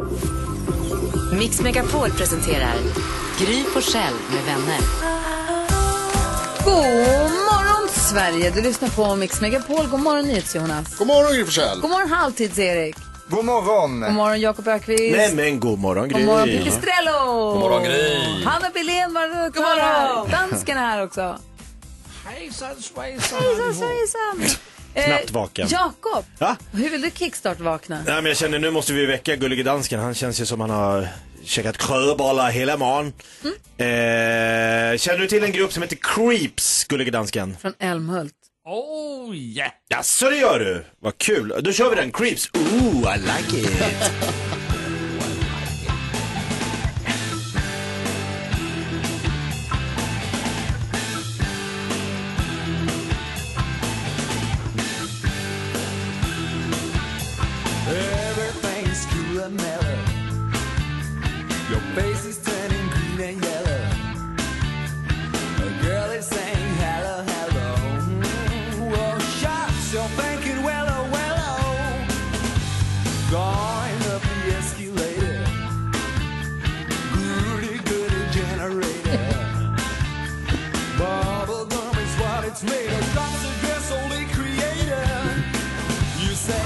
Mix Megapol presenterar Gry Forssell med vänner. God morgon Sverige, du lyssnar på Mix Megapol. God morgon Jonas. God morgon Gry Forssell. God morgon Halvtids-Erik. God morgon. God morgon Jakob Ökvist. Nej men god morgon Gry. God morgon Pipistrello. God morgon Gry. Hanna Billén var god morgon. Dansken är här också. Hejsan svejsan. Hejsan. Knappt vaken. Jakob, Ja? hur vill du kickstart-vakna? Nej, men jag känner nu måste vi väcka Gullige Dansken. Han känns ju som han har käkat krödbollar hela morgon. Känner du till en grupp som heter Creeps, Gullige Dansken? Från Älmhult. Oh yeah. Ja, så det gör du. Vad kul. Då kör vi den. Creeps. Ooh, I like it. Everything's cool and mellow. Your face is turning green and yellow. A girl is saying hello, hello. Well, shots, you're thinking well, oh, well, oh. Going up the escalator. Goody, goody generator. Bubble gum is what it's made of. Drops of gas only creator. You say,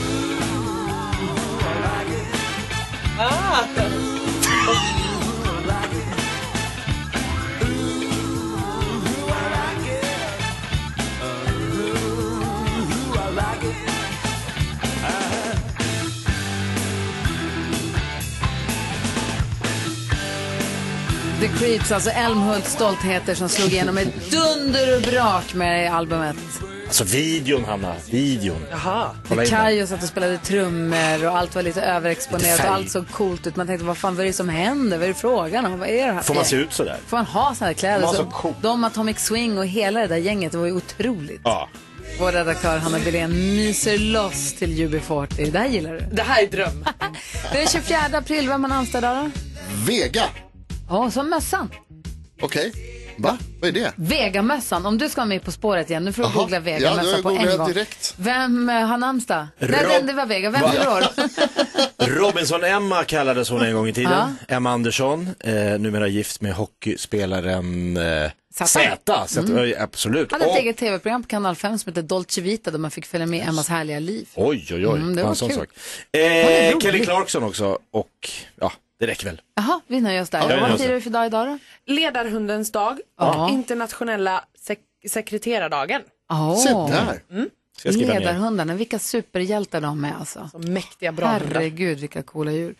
The Creeps, alltså Älmhults stoltheter som slog igenom ett dunder och brak med albumet. Alltså videon, Hanna. Videon. Jaha. Kajo satt och spelade trummor och allt var lite överexponerat och allt såg coolt ut. Man tänkte, vad fan, vad är det som händer? Vad är det frågan om? Vad är det här? Får man se ut sådär? Får man ha såna här kläder? Man så cool. De, Atomic Swing och hela det där gänget, det var ju otroligt. Ja. Vår redaktör Hanna Billén myser loss till UB40. Det här gillar du. Det här är dröm. Det är 24 april, vem man anställd då? Vega. Ja, som mössan. Okej. Va? Vad är det? Vegamössan, om du ska vara med På spåret igen, nu får du Aha. googla Vegamössa Ja, på en googlar gång. direkt. Vem har namnsdag? Nej, det var Vega. Vem fyller år? Robinson Emma kallades hon en gång i tiden. Emma Andersson, numera gift med hockeyspelaren Zäta. Absolut. Han hade ett eget tv-program på Kanal 5 som heter Dolce Vita där man fick följa med Emmas härliga liv. Oj, det var en sån kul. sak. är rolig. Kelly Clarkson också. Och ja, det räcker väl. Jaha, vi nöjer oss där. Vad firar vi för dag idag då? Ledarhundens dag Ja. och internationella sekreterardagen. Se där. Ska jag skriva ner? Ledarhundarna, vilka superhjältar de är alltså. Så mäktiga bra hundar. Herregud, vilka coola djur.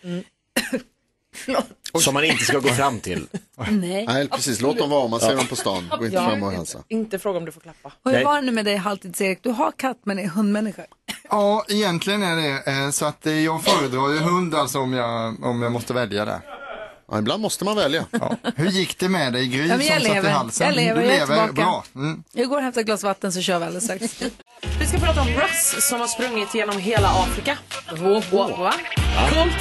Som man inte ska gå fram till. Nej. Nej, precis. Låt dem vara. Man ser dem på stan. Gå inte fram och hälsa. Inte fråga om du får klappa. Och hur var det nu med dig, Halvtids-Erik? Du har katt men är hundmänniska. Ja, egentligen är det så att jag föredrar ju hund alltså om jag måste välja det. Ja, ibland måste man välja. Ja. Hur gick det med dig, Gry, Ja, men som jag satt i lever. halsen? Jag lever, Du jag är lever tillbaka. bra. Jag går och hämtar ett glas vatten så kör vi alldeles strax. Vi ska prata om Russ som har sprungit genom hela Afrika. Va? Coolt.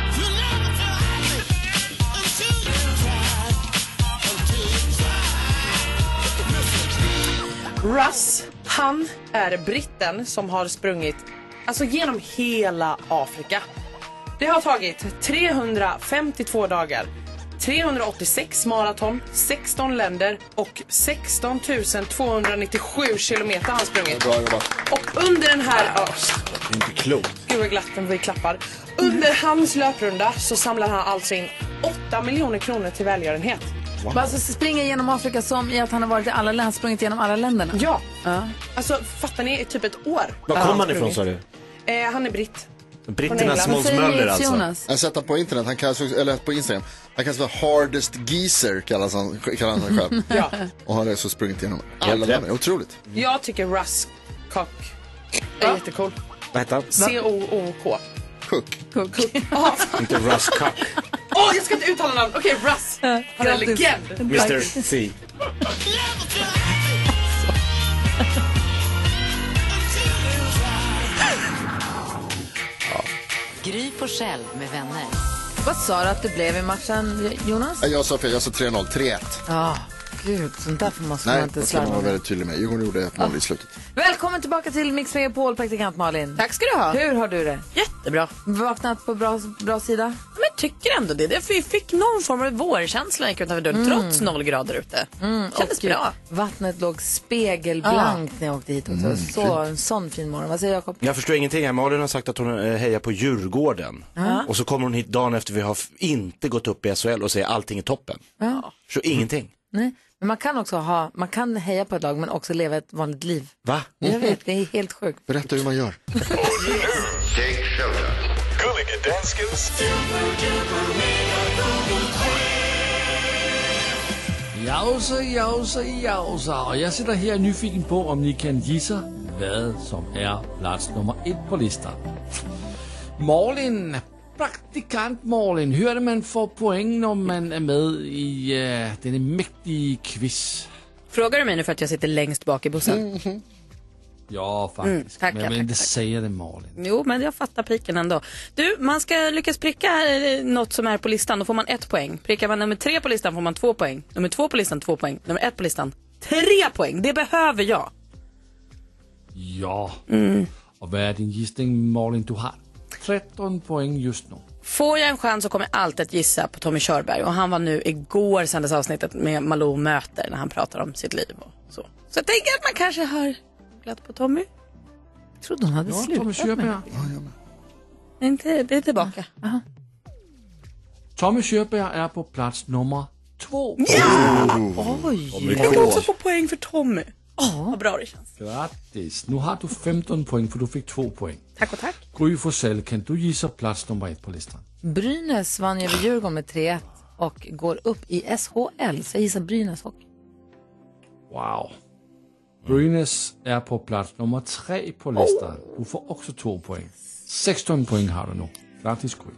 Russ, han är britten som har sprungit alltså genom hela Afrika. Det har tagit 352 dagar, 386 maraton, 16 länder och 16 297 kilometer har han sprungit. Bra jobbat. Och under den här... Inte klokt. Gud vad glatt vi klappar. Under hans löprunda så samlar han alltså in 8 miljoner kronor till välgörenhet. Wow. Alltså springa genom Afrika som i att han har varit i alla länder, sprungit genom alla länderna. Ja. Alltså fattar ni, i typ ett år. Var kommer han ifrån, sa du? Han är britt. Britternas Måns Möller alltså. Jonas? Jag har sett honom på internet, han kallas, eller på Instagram. Han kallas för Hardest Geezer, kallar han sig själv. Ja. Och han har så sprungit igenom alla länder. Otroligt. Jag tycker Russ Cook är jättecool. Vad heter han? C-O-O-K. Cook. Inte Russ Cook. Jag ska inte uttala namn. Okej, Russ. Han är en legend. Mr. C. Gry Forssell med vänner. Vad sa du att det blev i matchen, Jonas? Jag sa fel, jag sa 3-0, 3-1. Ja, gud, sånt där måste man Nej, inte det ska man slarva vara med. väldigt tydlig med. Djurgården gjorde ett mål i slutet. Välkommen tillbaka till Mix Megapol, praktikant Malin. Tack ska du ha. Hur har du det? Jättebra. jättebra. Vaknat på bra sida? Men jag tycker ändå det. Vi fick någon form av vårkänsla utanför dörren trots 0 grader ute. Kändes bra. Vattnet låg spegelblankt när jag åkte hit också. Så en sån fin morgon. Vad säger Jakob? Jag förstår ingenting. Malin har sagt att hon hejar på Djurgården. Och så kommer hon hit dagen efter vi har inte gått upp i SHL och säger allting är toppen. Så ingenting. Nej. Men man kan också man kan heja på ett lag men också leva ett vanligt liv. Va? Jag vet, det är helt sjukt. Berätta hur man gör. Gullige danskens Jausa. Och jag sitter här nyfiken på om ni kan gissa vad som är plats nummer 1 på listan. Malin, praktikant Malin, hur är det man får poäng när man är med i den mäktiga quiz? Frågar du mig nu för att jag sitter längst bak i bussen? Ja, faktiskt. Tack, men jag vill inte säga det, Malin. Jo, men jag fattar piken ändå. Du, man ska lyckas pricka något som är på listan, då får man 1 poäng. Prickar man nummer 3 på listan får man 2 poäng. Nummer 2 på listan 2 poäng. Nummer 1 på listan 3 poäng. Det behöver jag. Ja. Och vad är din gissning, Malin? Du har 13 poäng just nu. Får jag en chans så kommer jag alltid att gissa på Tommy Körberg. Och han var nu igår sändes avsnittet med Malou möter när han pratar om sitt liv och så. Så jag tänker att man kanske har glatt på Tommy. Jag trodde hon hade slutat. Tommy Körberg. Det är tillbaka. Tommy Körberg är på plats nummer 2. Oj, jag kan också få poäng för Tommy. Vad bra det känns. Grattis. Nu har du 15 poäng för du fick 2 poäng. Tack och tack. Gry Forssell, kan du gissa plats nummer 1 på listan? Brynäs vann över Djurgården med 3-1 och går upp i SHL. Så jag gissar Brynäs hockey. Wow. Brynäs är på plats nummer 3 på listan. Du får också 2 poäng. 16 poäng har du nu. Grattis, Gry.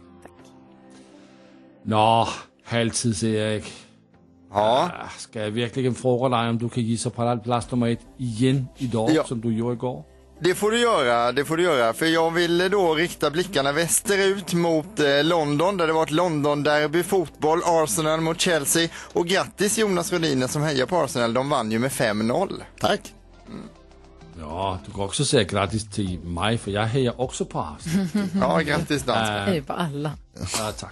Nå, halvtids-Erik. Ja. Ska jag verkligen fråga dig om du kan gissa på plats nummer 1 igen idag som du gjorde igår? Det får du göra. För jag ville då rikta blickarna västerut mot London, där det var ett London-derby, fotboll, Arsenal mot Chelsea. Och grattis Jonas Rhodiner som hejar på Arsenal, de vann ju med 5-0. Tack. Ja, du kan också säga grattis till mig, för jag hejar också på Arsenal. Ja, grattis danska. Jag är på alla. Ja, tack.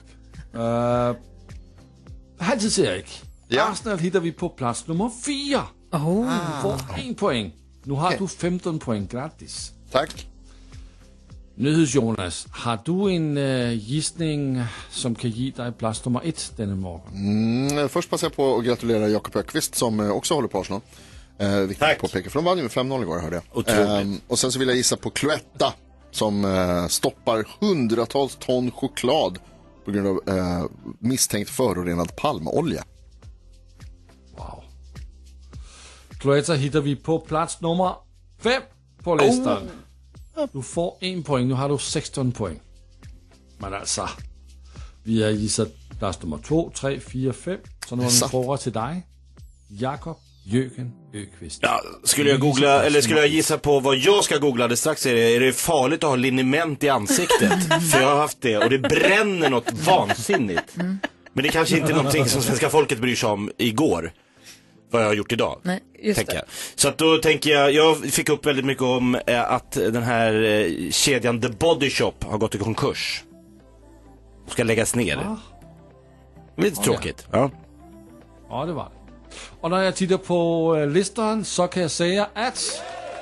Halvtids-Erik. Ja. Arsenal hittar vi på plats nummer 4. Du får 1 poäng. Nu har du 15 poäng. Grattis. Tack. Nyheds-Jonas, har du en gissning som kan ge dig plats nummer 1 denna morgon? Först passar jag på att gratulera Jakob Öqvist som också håller på Arsenal. Viktigt påpeka, för de vann ju med 5-0 igår, hörde jag. Otroligt. Och sen så vill jag gissa på Cloetta som stoppar hundratals ton choklad på grund av misstänkt förorenad palmolja. Wow. Cloetta hittar vi på plats nummer 5 på listan. Du får 1 poäng, nu har du 16 poäng. Men alltså, vi har gissat plats nummer 2, 3, 4, 5. Så nu har vi en fråga till dig, Jakob Jürgen Öqvist. Ja, skulle jag gissa på vad jag ska googla det strax, är det farligt att ha liniment i ansiktet? För jag har haft det och det bränner något vansinnigt. Men det kanske inte är någonting som svenska folket bryr sig om igår. Vad jag har gjort idag. Nej, just det. Så att då tänker jag fick upp väldigt mycket om att den här kedjan The Body Shop har gått i konkurs. Ska läggas ner. Lite tråkigt. Ja, det var det. Och när jag tittar på listan så kan jag säga att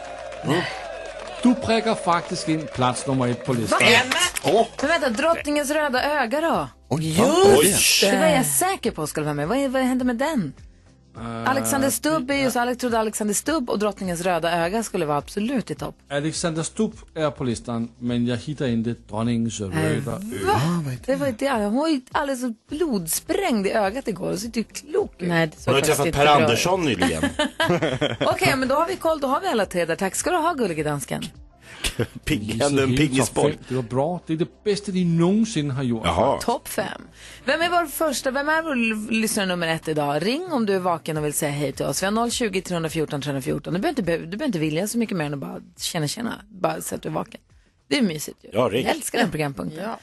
du prickar faktiskt in plats nummer 1 på listan. Men vänta, drottningens röda öga då? Det var jag säker på skulle vara med. Vad hände med den? Alexander Stubb är ju så Alex trodde Alexander Stubb och drottningens röda öga skulle vara absolut i topp. Alexander Stubb är på listan, men jag hittar inte drottningens röda öga. Det var inte hon var ju alldeles så blodsprängd i ögat igår och sitter ju klok. Nej, det hon har träffat Per Andersson nyligen. Okej, men då har vi koll, då har vi alla 3 där. Tack ska du ha, gullige dansken. En pingisboll. Det var bra, det är det bästa ni någonsin har gjort. Topp 5. Vem är vår lyssnare nummer 1 idag? Ring om du är vaken och vill säga hej till oss. Vi har 020 314 314. Du behöver inte vilja så mycket mer än att bara känna. Bara så att du är vaken. Det är mysigt ju. Ja, ring. Jag älskar den programpunkten. Ja.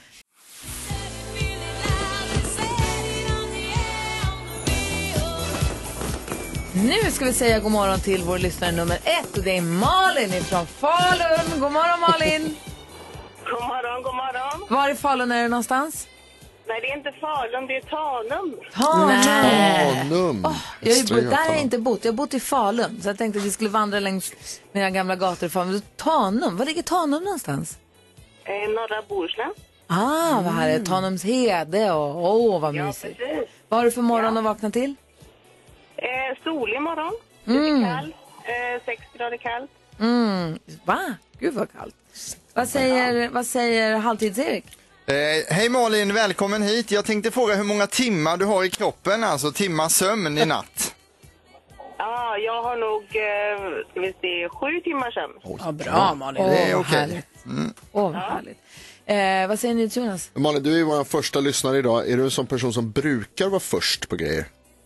Nu ska vi säga god morgon till vår lyssnare nummer 1 och det är Malin från Falun. God morgon Malin! God morgon, god morgon. Var i Falun är det någonstans? Nej, det är inte Falun, det är Tanum. Tanum. Där har jag inte bott. Jag har bott i Falun. Så jag tänkte att vi skulle vandra längs mina gamla gator i Falun. Tanum, var ligger Tanum någonstans? Norra Bohuslän. Vad här är Tanums hede och vad mysigt. Precis. Vad har du för morgon att vakna till? Solig morgon. Lite kall. 6 grader kallt. Va? Gud vad kallt. Vad säger halvtids-Erik? Hej Malin, välkommen hit. Jag tänkte fråga hur många timmar du har i kroppen, alltså timmar sömn i natt. Ja, jag har nog 7 timmar sömn. Ja, bra Malin. Det är okej. Vad härligt. Vad säger ni till Jonas? Malin, du är vår första lyssnare idag. Är du en sån person som brukar vara först på grejer?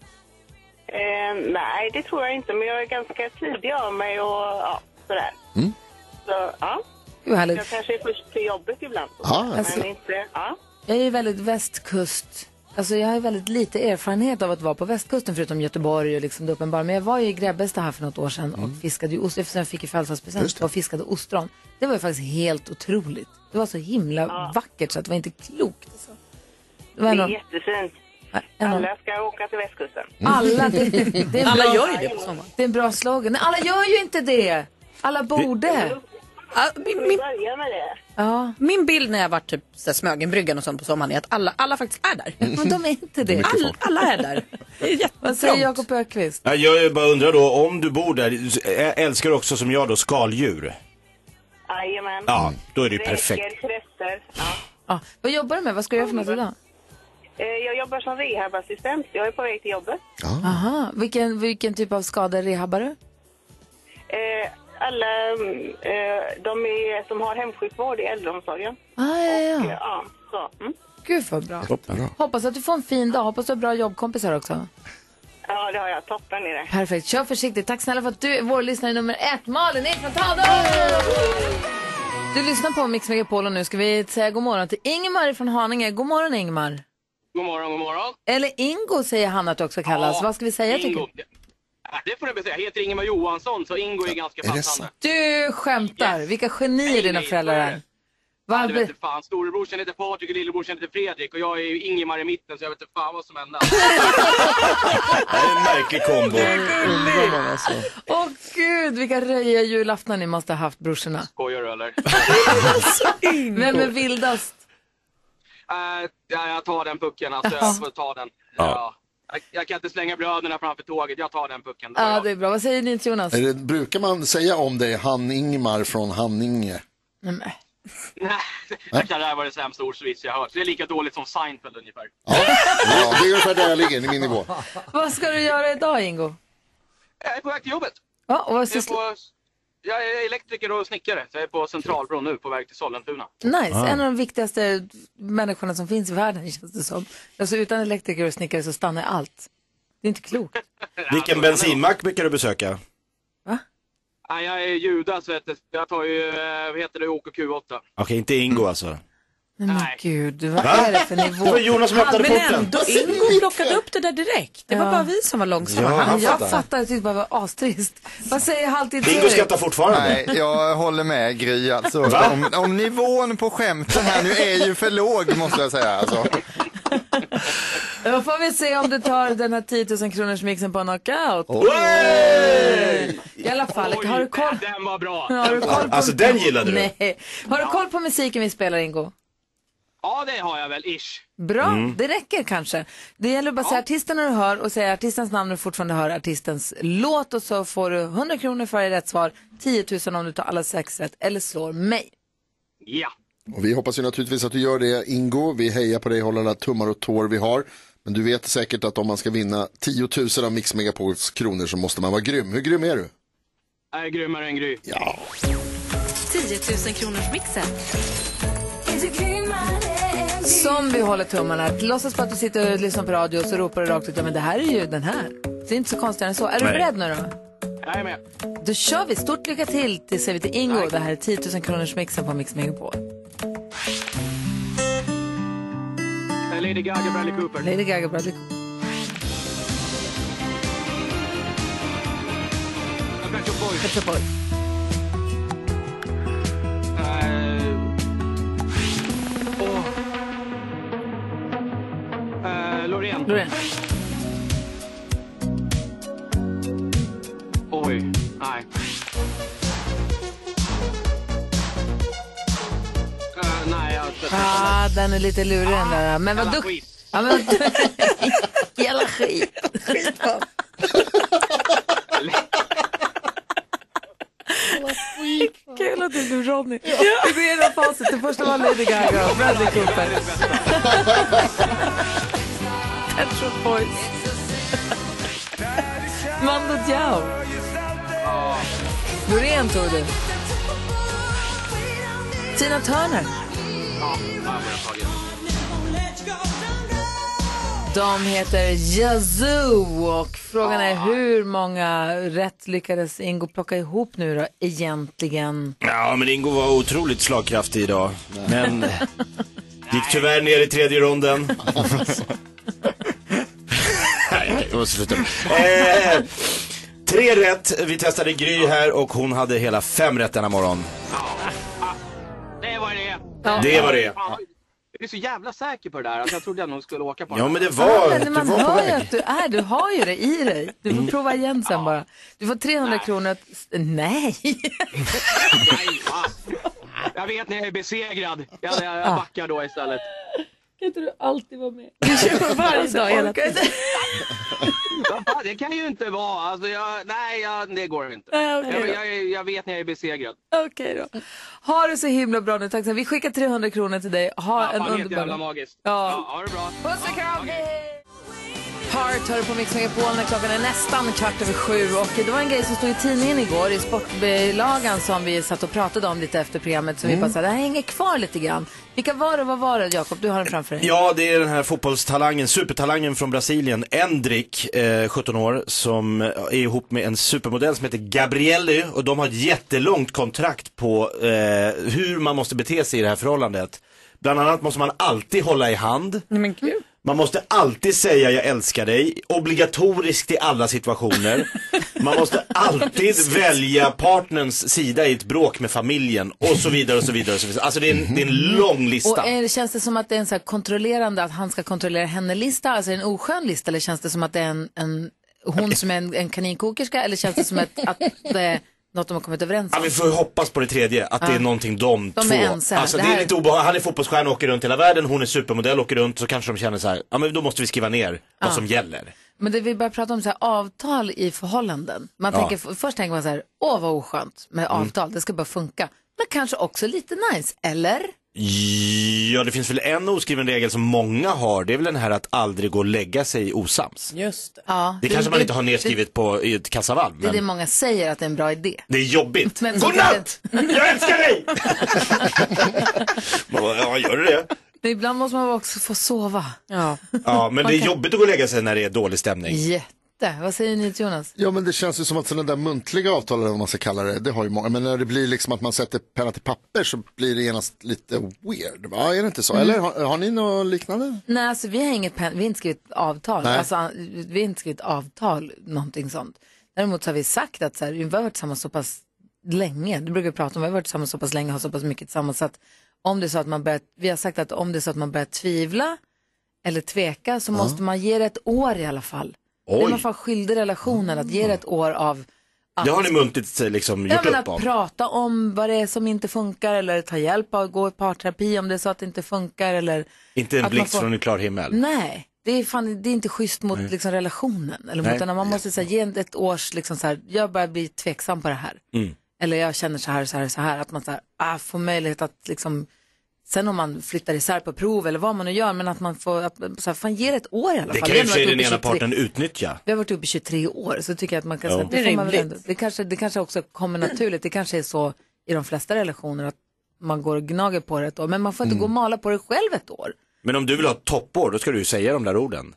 Nej, det tror jag inte. Men jag är ganska tidig av mig och sådär. Så, Gud, härligt. jag kanske är först till jobbet ibland. Men inte, Jag är väldigt västkust. Alltså jag har väldigt lite erfarenhet av att vara på västkusten förutom Göteborg och liksom det uppenbara. Men jag var ju i Grebbestad här för något år sedan och fiskade ju ost. Eftersom jag fick i födelsedagspresent och fiskade ostron. Det var ju faktiskt helt otroligt. Det var så himla vackert så att det var inte klokt. Alltså. det är jättefint. Alla ska åka till västkusten. Alla gör ju det på sommaren. Det är en bra slogan. Nej, alla gör ju inte det. Alla borde. Min bild när jag var typ Smögenbryggan och sånt på sommaren är att alla faktiskt är där. Men de är inte det. Alla är där. Vad säger Jakob Ökvist? Jag bara undrar då, om du bor där, älskar du också som jag då skaldjur? Jajamän. Ja, då är det ju perfekt. Kräftor. Vad jobbar du med? Vad ska du göra för något idag? Jag jobbar som rehabassistent. Jag är på väg till jobbet. Aha. Vilken typ av skador rehabbar du? Alla de som har hemsjukvård i äldreomsorgen. Gud vad bra. Hoppas att du får en fin dag. Hoppas du har bra jobbkompisar också. Ja, det har jag. Toppen i det. Perfekt. Kör försiktigt. Tack snälla för att du är vår lyssnare nummer 1. Malin från Tanum! Du lyssnar på Mix Megapol och nu ska vi säga god morgon till Ingemar från Haninge. God morgon Ingemar. God morgon, god morgon. Eller Ingo säger han att du också kallas. Vad ska vi säga tycker du? Det får jag säga. Jag heter Ingemar Johansson så Ingo är ganska passande. Du skämtar. Vilka genier dina föräldrar är. Du vet inte fan. Storebrorsen heter Patrik och lillebrorsen heter Fredrik och jag är ju Ingemar i mitten så jag vet inte fan vad som händer. Det är en märklig kombo. Åh gud, vilka röja julaftnar ni måste ha haft brorsorna. Skojar du eller? Vem är vildast? Jag tar den pucken, alltså jag får ta den. Ja. Jag kan inte slänga bröderna framför tåget, jag tar den pucken. Ja, det är bra. Vad säger ni till Jonas? Brukar man säga om dig Ingemar från Haninge? Nej, det här var det sämsta ordsvits jag hört. Det är lika dåligt som Seinfeld ungefär. Ja, det är ungefär där jag ligger i min nivå. Vad ska du göra idag, Ingo? Jag är på väg till jobbet. Ja, och vad jag är elektriker och snickare. Så jag är på Centralbron nu på väg till Sollentuna. Nice, en av de viktigaste människorna som finns i världen känns det som. Alltså utan elektriker och snickare så stannar allt. Det är inte klokt. Vilken bensinmack brukar du besöka? Va? Jag är judas, vet du. Jag tar ju, vad heter det, OKQ8. Okej, inte Ingo alltså. Men gud, vad är det för nivå? Det var Jonas som öppnade porten. Men ändå, Ingo plockade upp det där direkt. Det var bara vi som var långsamma. Jag fattar att det bara var astrist. Vad säger halvtid Ingo skrattar fortfarande. Nej, jag håller med Gry alltså. Om nivån på skämten här nu är ju för låg måste jag säga alltså. Då får vi se om du tar den här 10 000 kronors mixen på knockout. I alla fall, har du koll? Den var bra. Alltså den gillade du. Nej. Har du koll på musiken vi spelar, Ingo? Ja, det har jag väl, ish. Bra, det räcker kanske. Det gäller bara att säga artisten när du hör och säga artistens namn och fortfarande hör artistens låt och så får du 100 kronor för rätt svar, 10 000 om du tar alla 6 rätt eller slår mig. Ja. Och vi hoppas ju naturligtvis att du gör det, Ingo. Vi hejar på dig, håller alla tummar och tår vi har. Men du vet säkert att om man ska vinna 10 000 av Mix Megapols kronor så måste man vara grym. Hur grym är du? Jag är grymmare än Gry. Ja. 10 000 kronors mixen. Som vi håller tummarna. Låtsas på att du sitter och lyssnar på radio och så ropar du rakt ut. Ja, men det här är ju den här. Det är inte så konstigt än så. Är du beredd nu då? Jag är med. Då kör vi. Stort lycka till. Det säger vi till Ingo. Nej. Det här är 10 000 kronors mixen på Mix Megapol. Lady Gaga, Bradley Cooper. Lady Gaga, Bradley Cooper. Pet Shop Boys. Loreen. Oj, nej. Nej, den är lite lurig den där. Men vad duktig. Ja, men jävla skit. Kul att du blev Ronny. Vi går igenom facit. Det första var Lady Gaga och Bradley Cooper. Pet Shop Boys. Mando Diao. Loreen tog du. Tina Turner. De heter Yazoo och frågan är hur många rätt lyckades Ingo plocka ihop nu då egentligen? Ja, men Ingo var otroligt slagkraftig idag. Men gick tyvärr ner i tredje ronden. Nej, jag måste sluta. 3 rätt. Vi testade Gry här och hon hade hela 5 rätt denna morgon. Det var det. Ja. Det var det. Jag är så jävla säker på det där. Alltså, jag trodde att någon skulle åka på det. Ja, men det var, men man hör ju att du har ju det i dig. Du får prova igen sen bara. Du får 300 kronor. Nej. Nej, jag vet när jag är besegrad. Jag backar då istället. Kan inte du alltid vara med? Du kör varje dag hela tiden. Det kan ju inte vara. Alltså, det går inte. Jag vet när jag är besegrad. Okej då. Ha det så himla bra nu. Tack så. Vi skickar 300 kronor till dig. Ha en underbar. Jävla magiskt. Ja. Ha det bra. Puss och kram. Heart hör på Mix Megapol när klockan är nästan 6:15 och det var en grej som stod i tidningen igår i sportbilagan som vi satt och pratade om lite efter programmet så vi bara sa det här hänger kvar lite grann. Vad var det Jakob? Du har den framför dig. Ja, det är den här fotbollstalangen, supertalangen från Brasilien, Endrick, 17 år, som är ihop med en supermodell som heter Gabrielle och de har ett jättelångt kontrakt på hur man måste bete sig i det här förhållandet. Bland annat måste man alltid hålla i hand. Men gud. Man måste alltid säga jag älskar dig, obligatoriskt i alla situationer. Man måste alltid välja partners sida i ett bråk med familjen och så vidare och så vidare. Och så vidare. Alltså det är en lång lista. Och känns det som att det är en så här kontrollerande att han ska kontrollera henne-lista, alltså en oskön lista, eller känns det som att det är hon som är en kaninkokerska, eller känns det som att det är något de har kommit överens om? Ja, vi får hoppas på det tredje, att det är någonting de två. Är ensamma. Alltså det är lite obehagligt. Han är fotbollsstjärna och åker runt hela världen, hon är supermodell och åker runt, så kanske de känner så här, ja men då måste vi skriva ner vad som gäller. Men det vi börjar prata om så här, avtal i förhållanden. Först tänker man så här, vad oskönt med avtal, det ska bara funka. Men kanske också lite nice, eller? Ja, det finns väl en oskriven regel som många har. Det är väl den här att aldrig gå och lägga sig osams. Just det. Ja, det kanske man inte har nedskrivet i ett kassavalv. Det är det många säger att det är en bra idé. Det är jobbigt. Godnatt! Jag älskar dig! Ja, gör du det? Ibland måste man också få sova. Ja, men det är jobbigt att gå och lägga sig när det är dålig stämning. Vad säger ni till Jonas? Ja, men det känns ju som att sådana där muntliga avtal, eller vad man ska kalla det har ju många. Men när det blir liksom att man sätter penna till papper så blir det genast lite weird. Va? Är det inte så? Eller har ni något liknande? Nej, alltså vi har inte skrivit avtal. Alltså, vi har inte skrivit avtal, någonting sånt. Däremot så har vi sagt att så här, vi har varit tillsammans så pass länge. Det brukar vi prata om. Vi har varit tillsammans så pass länge och har så pass mycket tillsammans. Så att om det är så att vi har sagt att om det är så att man börjar tvivla eller tveka så måste man ge det ett år i alla fall. Det är man fan skyldig relationen att ge det ett år av att... Det har ni muntligt liksom gjort upp om. Att prata om vad det är som inte funkar eller ta hjälp av att gå i parterapi om det är så att det inte funkar eller... Inte en blixt från en klar himmel. Nej, det är inte schysst mot liksom, relationen. Eller mot man måste så här, ge ett års liksom, så här, jag börjar bli tveksam på det här. Eller jag känner så här. Att man så här, får möjlighet att liksom... Sen om man flyttar isär på prov eller vad man nu gör, men att man får så här, fan ge det ett år i alla fall. Det kan ju för den ena parten utnyttja. Vi har varit uppe i 23 år så tycker jag att man kan säga att det får man väl ändå. Det kanske också kommer naturligt. Det kanske är så i de flesta relationer att man går och gnager på det ett år, men man får inte gå och mala på det själv ett år. Men om du vill ha ett toppår, då ska du ju säga de där orden.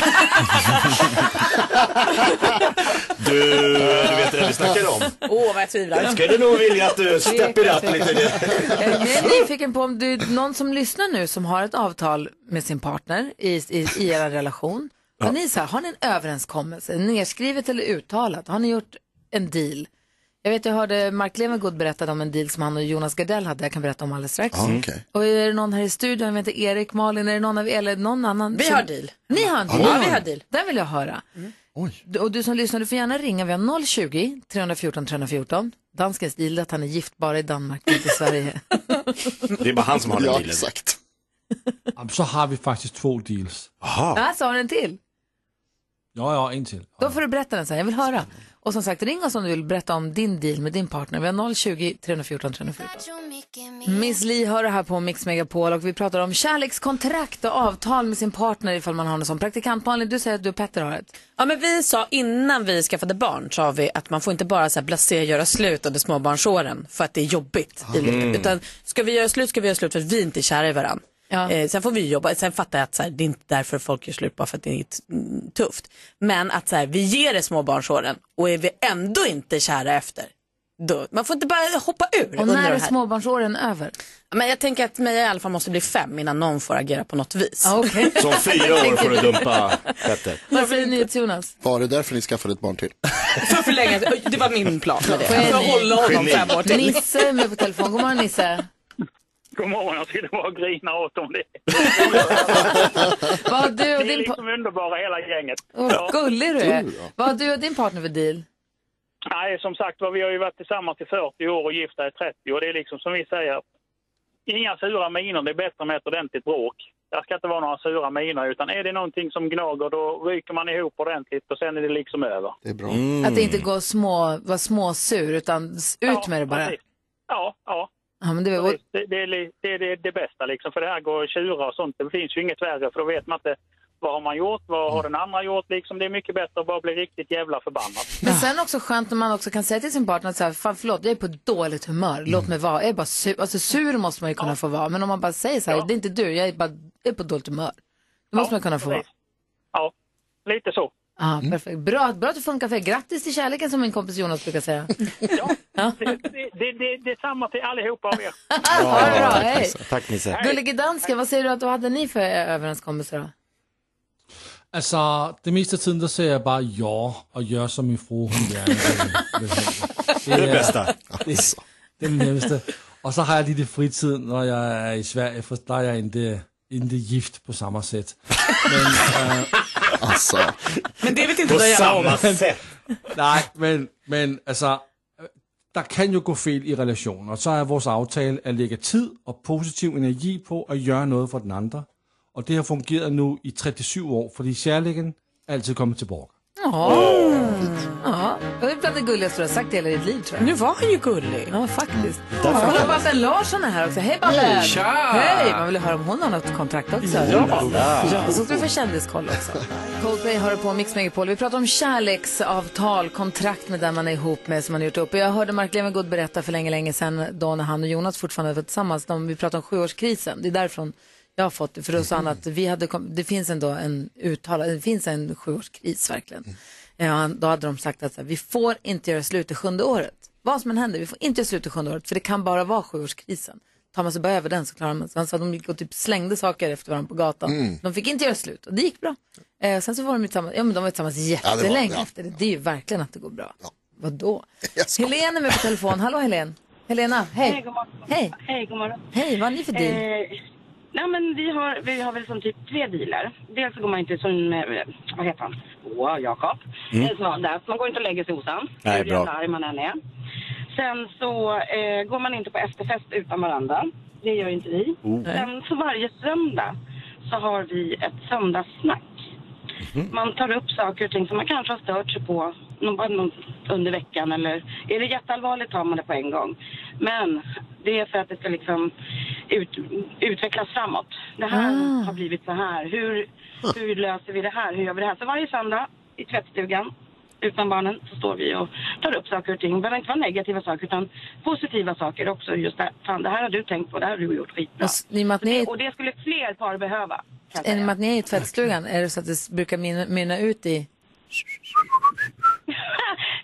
Du vet det vi snackar om. Vad jag tvivlar. Jag skulle nog vilja att du steppar upp lite. Jag är nyfiken på om någon som lyssnar nu som har ett avtal med sin partner i er relation. Har ni en överenskommelse, nedskrivet eller uttalat? Har ni gjort en deal? Jag vet, jag hörde Mark Levengood berätta om en deal som han och Jonas Gardell hade. Jag kan berätta om alldeles strax. Okay. Och är det någon här i studion, jag vet inte, Erik, Malin, är det någon av eller någon annan? Vi har deal. Ni har en deal? Ja, vi har deal. Den vill jag höra. Och du som lyssnar, du får gärna ringa. Vi har 020-314-314. Danskens deal att han är gift bara i Danmark, inte i Sverige. Det är bara han som har den dealen. Exakt. Så har vi faktiskt 2 deals. Ja, så har du en till? Ja, en till. Då får du berätta den sen, jag vill höra. Och som sagt, ring oss om du vill berätta om din deal med din partner. Vi har 020-314-314. Miss Li hör det här på Mix Megapol och vi pratar om kärlekskontrakt och avtal med sin partner ifall man har någon sån. Praktikant Malin, du säger att du och Petter har ett. Ja, men vi sa innan vi skaffade barn sa vi att man får inte bara så här blasé göra slut under småbarnsåren för att det är jobbigt i livet. Utan ska vi göra slut för att vi inte är kära i varandra. Ja. Sen får vi jobba, sen fattar jag att så här, det är inte därför folk gör slut bara för att det är tufft. Men att så här, vi ger det småbarnsåren och är vi ändå inte kära efter. Då, man får inte bara hoppa ur. Och när är småbarnsåren över? Men jag tänker att mig i alla fall måste bli 5 innan någon får agera på något vis. Okay. Som 4 år får du dumpa Petter. Varför är det nytt, Jonas? Var det därför ni skaffade ett barn till? För förlänga, det var min plan med det. För att hålla honom 5 år till. Nisse är med på telefon, god morgon Nisse. God morgon, jag skulle bara grina åt om det. Vad du och ni är din liksom underbara hela gänget. Gullig du är. Vad har du och din partner för deal? Nej, som sagt, vi har ju varit tillsammans i 40 år och gifta i 30. Och det är liksom som vi säger, inga sura miner, det är bättre med ett ordentligt bråk. Det ska inte vara några sura miner, utan är det någonting som gnager då ryker man ihop ordentligt och sen är det liksom över. Det är bra. Att det inte går vara småsur utan ut med det bara. Precis. Ja. Ja, men det är det bästa liksom, för det här går att tjura och sånt. Det finns ju inget värre, för då vet man inte vad har man gjort, vad har den andra gjort liksom. Det är mycket bättre att bara bli riktigt jävla förbannad. Men sen också skönt när man också kan säga till sin partner att så här, fan förlåt, jag är på dåligt humör, låt mig vara, jag är bara sur. Alltså sur måste man ju kunna få vara, men om man bara säger så här, det är inte du, jag är på dåligt humör. Det måste man kunna få vara. Ja, lite så. Ja, perfekt. Bra att det funkar för er. Grattis till kärleken som min kompis Jonas brukar säga. Ja, det är samma till allihopa av er. Ha det bra, hej. Tack Nisse. Gullige dansken, vad säger du att du hade ni för överenskommelser då? Altså, det meste af tiden, der ser jeg bare ja, og gør som min fru, hun gerne vil have. Det er det bedste. Det er det nemmeste. Og så har jeg lige det fritid, når jeg er i Sverige, for der er jeg inte gift på samma sätt. Men, alltså. Men det vet inte på samma sätt. Nej, men altså, der kan jo gå fel i relationer, og så er vores aftale at lægge tid og positiv energi på at gøre noget for den andre. Og det har fungeret nu i 37 år, fordi kärleken altid kommer tillbaka. Ja, det är bland det gulligaste du har sagt i hela ditt liv, tror jag. Nu var han ju gullig. Ja, faktiskt. Kolla, Babben Larsson är här också. Hej, Babben! Hej! Man vill höra om hon har något kontrakt också. Ja. Och så ska vi få kändiskoll också. Coldplay har på Mix Megapol. Vi pratar om kärleksavtal, kontrakt med den man är ihop med som man har gjort upp. Och jag hörde Mark Levengood berätta för länge sedan då när han och Jonas fortfarande var tillsammans. Vi pratade om 7-årskrisen. Det är därifrån jag har fått det, för då sa han att det finns ändå det finns en 7-årskris verkligen. Ja, då hade de sagt att så här, vi får inte göra slut i 7:e året. Vad som än händer, vi får inte göra slut i 7:e året, för det kan bara vara 7-årskrisen. Tar man sig bara över den så klarar man sig. Han sa att de gick och typ slängde saker efter varandra på gatan. De fick inte göra slut och det gick bra. Sen så var de tillsammans, men de var tillsammans jättelänge efter det. Det är ju verkligen att det går bra. Ja. Vadå? Helene är med på telefon. Hallå Helene. Helena, hej. Hej, god morgon. Hej. Hej, god morgon. Hej, vad har ni för deal? Nej, men vi har väl som typ 3 dealar. Dels så går man inte som, vad heter han? Jakob. Man går inte och lägger sig osams. Nej, bra. Hur arg man än är. Sen så går man inte på efterfest utan varandra. Det gör inte vi. Sen så varje söndag så har vi ett söndagssnack. Man tar upp saker och ting som man kanske har stört sig på under veckan, eller är det jätteallvarligt tar man det på en gång. Men det är för att det ska liksom utvecklas framåt. Det här har blivit så här. Hur löser vi det här? Här? Hur gör vi det här? Så varje söndag i tvättstugan utan barnen så står vi och tar upp saker och ting. Det behöver inte vara negativa saker utan positiva saker också. Just det, fan, det här har du tänkt på, det här har du gjort skitbra. Och det skulle fler par behöva. Är det med att ni är i tvättstugan? Är det så att det brukar mynna ut i?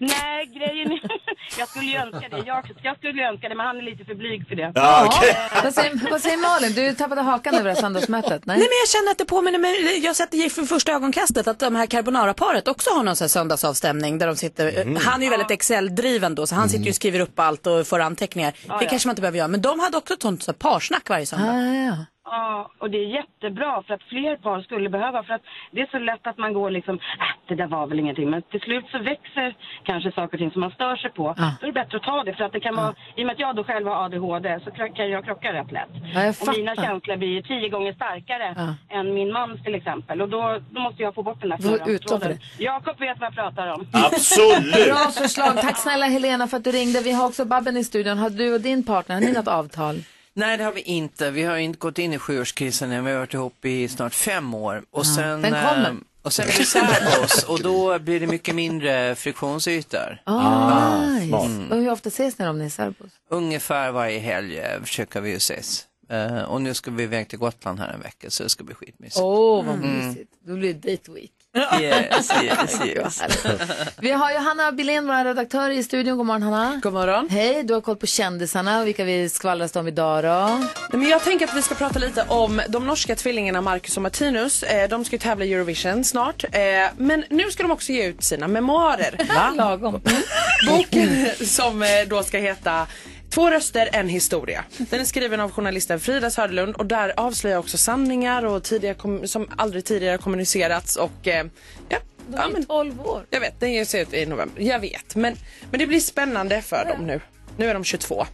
Nej, grejen är... jag skulle ju önska det. Jag skulle ju önska det, men han är lite för blyg för det. Ja, okay. Vad säger Malin? Du tappade hakan över det söndagsmötet. Nej, men jag känner att det påminner mig. Jag har sett det för första ögonkastet att de här Carbonara-paret också har någon sån här söndagsavstämning där de sitter. Han är ju väldigt Excel-driven då, så han sitter ju och skriver upp allt och får anteckningar. Det kanske man inte behöver göra, men de hade också ett sånt så här parsnack varje söndag. Ja, och det är jättebra för att fler par skulle behöva, för att det är så lätt att man går liksom, det där var väl ingenting, men till slut så växer kanske saker och ting som man stör sig på. Då är det bättre att ta det, för att det kan vara, i och med att jag då själv har ADHD så kan jag krocka rätt lätt. Och mina känslor blir 10 gånger starkare än min mans till exempel, och då måste jag få bort den här tråden. Jakob vet vad jag pratar om. Absolut! Bra förslag, tack snälla Helena för att du ringde. Vi har också Babben i studion. Har du och din partner, har ni något avtal? Nej, det har vi inte. Vi har inte gått in i 7-årskrisen än. Vi har varit ihop i snart 5 år. Och sen är vi särbos och då blir det mycket mindre friktionsytor. Och hur ofta ses ni om ni är särbos? Ungefär varje helg försöker vi ju ses. Och nu ska vi iväg till Gotland här en vecka, så det ska bli skitmysigt. Vad mysigt. Då blir det date week. Yes. Vi har Johanna Billén, vår redaktör i studion. God morgon, Hanna. God morgon. Hej, du har koll på kändisarna och vilka vi skvallras om idag då? Men jag tänker att vi ska prata lite om de norska tvillingarna Marcus och Martinus. De ska ju tävla i Eurovision snart. Men nu ska de också ge ut sina memoarer. Lagom. Boken som då ska heta 2 röster, en historia. Den är skriven av journalisten Frida Söderlund och där avslöjar också sanningar och som aldrig tidigare kommunicerats och De är 12 år. Jag vet, den ges ut i november. Jag vet, men det blir spännande för dem nu. Nu är de 22.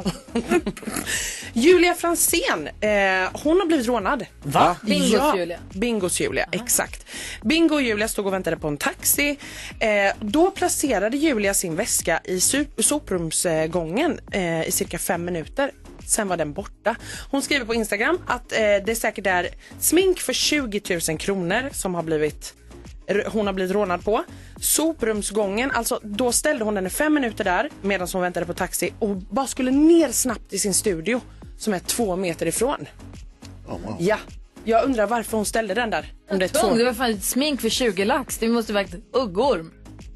Julia Fransén, hon har blivit rånad. Va? Bingos Julia, exakt. Bingo och Julia stod och väntade på en taxi. Då placerade Julia sin väska i soprumsgången i cirka 5 minuter. Sen var den borta. Hon skriver på Instagram att det säkert är smink för 20 000 kronor som hon har blivit rånad på. Soprumsgången, alltså då ställde hon den i 5 minuter där medan hon väntade på taxi och bara skulle ner snabbt i sin studio som är 2 meter ifrån. Ja, jag undrar varför hon ställde den där. Om det var fan smink för 20 lax. Det måste vara ett uggorm.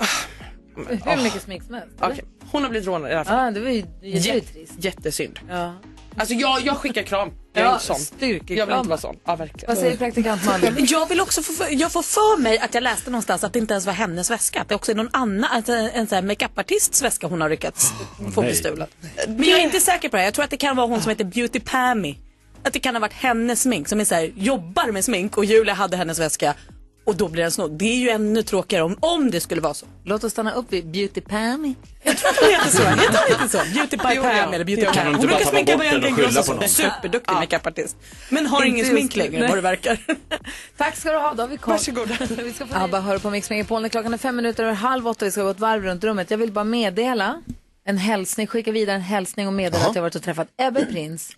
Hur mycket smink som helst. Okay. Hon har blivit rånad i alla fall. Det var ju trist. Jättesynd. Ja. Alltså jag skickar kram. Jag är inte sån. Jag vill inte vara sån. Ja, verkligen. Vad säger praktikant Malin? Jag vill också jag får för mig att jag läste någonstans att det inte ens var hennes väska. Att det också är någon annan, en sån här make-up-artists väska hon har lyckats få bestulat. Men jag är inte säker på det. Jag tror att det kan vara hon som heter Beauty Pammy. Att det kan ha varit hennes smink som är så här, jobbar med smink och Julia hade hennes väska. Och då blir den snodd. Det är ju ännu tråkigare om det skulle vara så. Låt oss stanna upp vid Beauty Pammy. Jag tror att det heter så. Jag tror inte så. Beauty by Pam eller Beauty Pam. Hon brukar sminka med en grossa. Superduktig makeupartist. Men har ingen smink längre vad det verkar. Tack ska du ha. Då har vi koll. Varsågoda. Vi ska få bara höra på Mix Megapol. Klockan är 7:05. Vi ska gå ett varv runt rummet. Jag vill bara meddela en hälsning. Skicka vidare en hälsning och meddela att jag varit och träffat Ebbe Prins.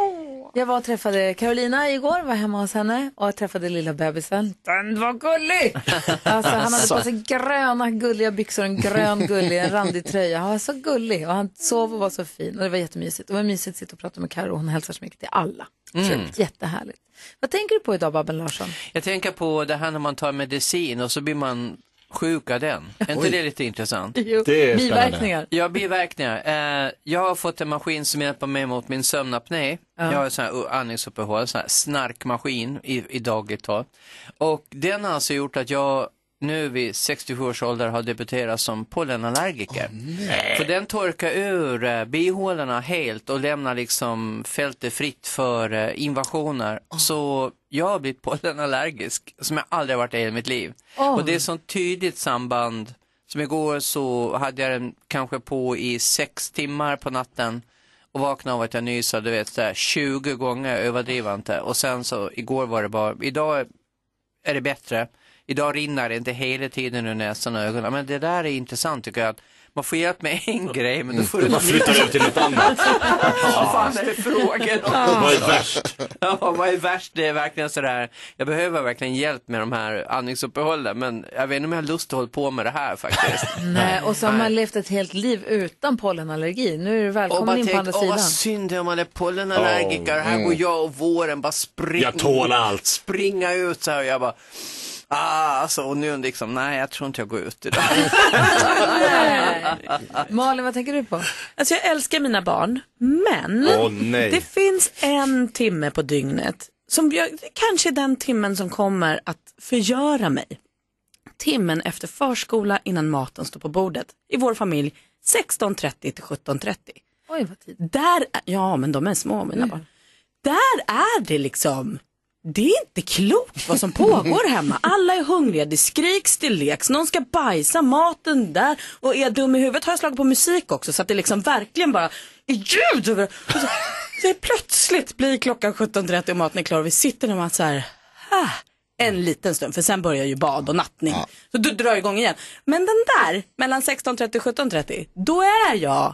Jag var och träffade Carolina igår, var hemma hos henne och jag träffade lilla bebisen. Den var gullig! Alltså, han hade på sig gröna gulliga byxor, en grön gullig, en randig tröja. Han var så gullig och han sov och var så fin och det var jättemysigt. Det var mysigt att sitta och prata med Karo och hon hälsar så mycket till alla. Jättehärligt. Vad tänker du på idag, Babben Larsson? Jag tänker på det här när man tar medicin och så blir man sjuk av den. Är inte det lite intressant? Jo, det är biverkningar. Ja, biverkningar. Jag har fått en maskin som hjälper mig mot min sömnapné. Jag har en sån här andningsuppehåll, sån här snarkmaskin i dagligt tal. Och den har alltså gjort att jag nu vid 67 års ålder har debuterat som pollenallergiker. För den torkar ur bihålorna helt och lämnar liksom fältet fritt för invasioner. Så jag har blivit pollenallergisk som jag aldrig varit i hela mitt liv. Och det är sånt tydligt samband. Som igår så hade jag den kanske på i 6 timmar på natten. Och vaknade av att jag nysade, du vet, så här 20 gånger överdrivande. Och sen så igår var det bara, idag är det bättre. Idag rinner det inte hela tiden ur näsan och ögonen. Men det där är intressant tycker jag. Att man får hjälp med en grej, men då får man flyttar ut till något annat. Vad fan är det frågan? Vad är värst? Ja, vad är värst? Det är verkligen sådär. Jag behöver verkligen hjälp med de här andningsuppehållen. Men jag vet inte om jag har lust att hålla på med det här faktiskt. Nej, och så har man levt ett helt liv utan pollenallergi. Nu är du välkommen in på andra sidan. Vad synd om man är pollenallergiker. Här går jag och våren bara jag tål allt. Springa ut så här och jag bara... Alltså, och nu liksom, nej jag tror inte jag går ut idag. Malin, vad tänker du på? Alltså jag älskar mina barn, men det finns en timme på dygnet som kanske är den timmen som kommer att förgöra mig. Timmen efter förskola innan maten står på bordet. I vår familj 16:30 till 17:30. Oj, vad tid. Ja, men de är små mina barn. Där är det liksom... Det är inte klokt vad som pågår hemma. Alla är hungriga, det skriks, det leks. Någon ska bajsa, maten där. Och är jag dum i huvudet har jag slagit på musik också. Så att det liksom verkligen bara är ljud över. Så plötsligt blir klockan 17:30 och maten är klar. Och vi sitter där och så här... en liten stund, för sen börjar ju bad och nattning. Så du drar igång igen. Men den där, mellan 16:30 och 17:30, då är jag...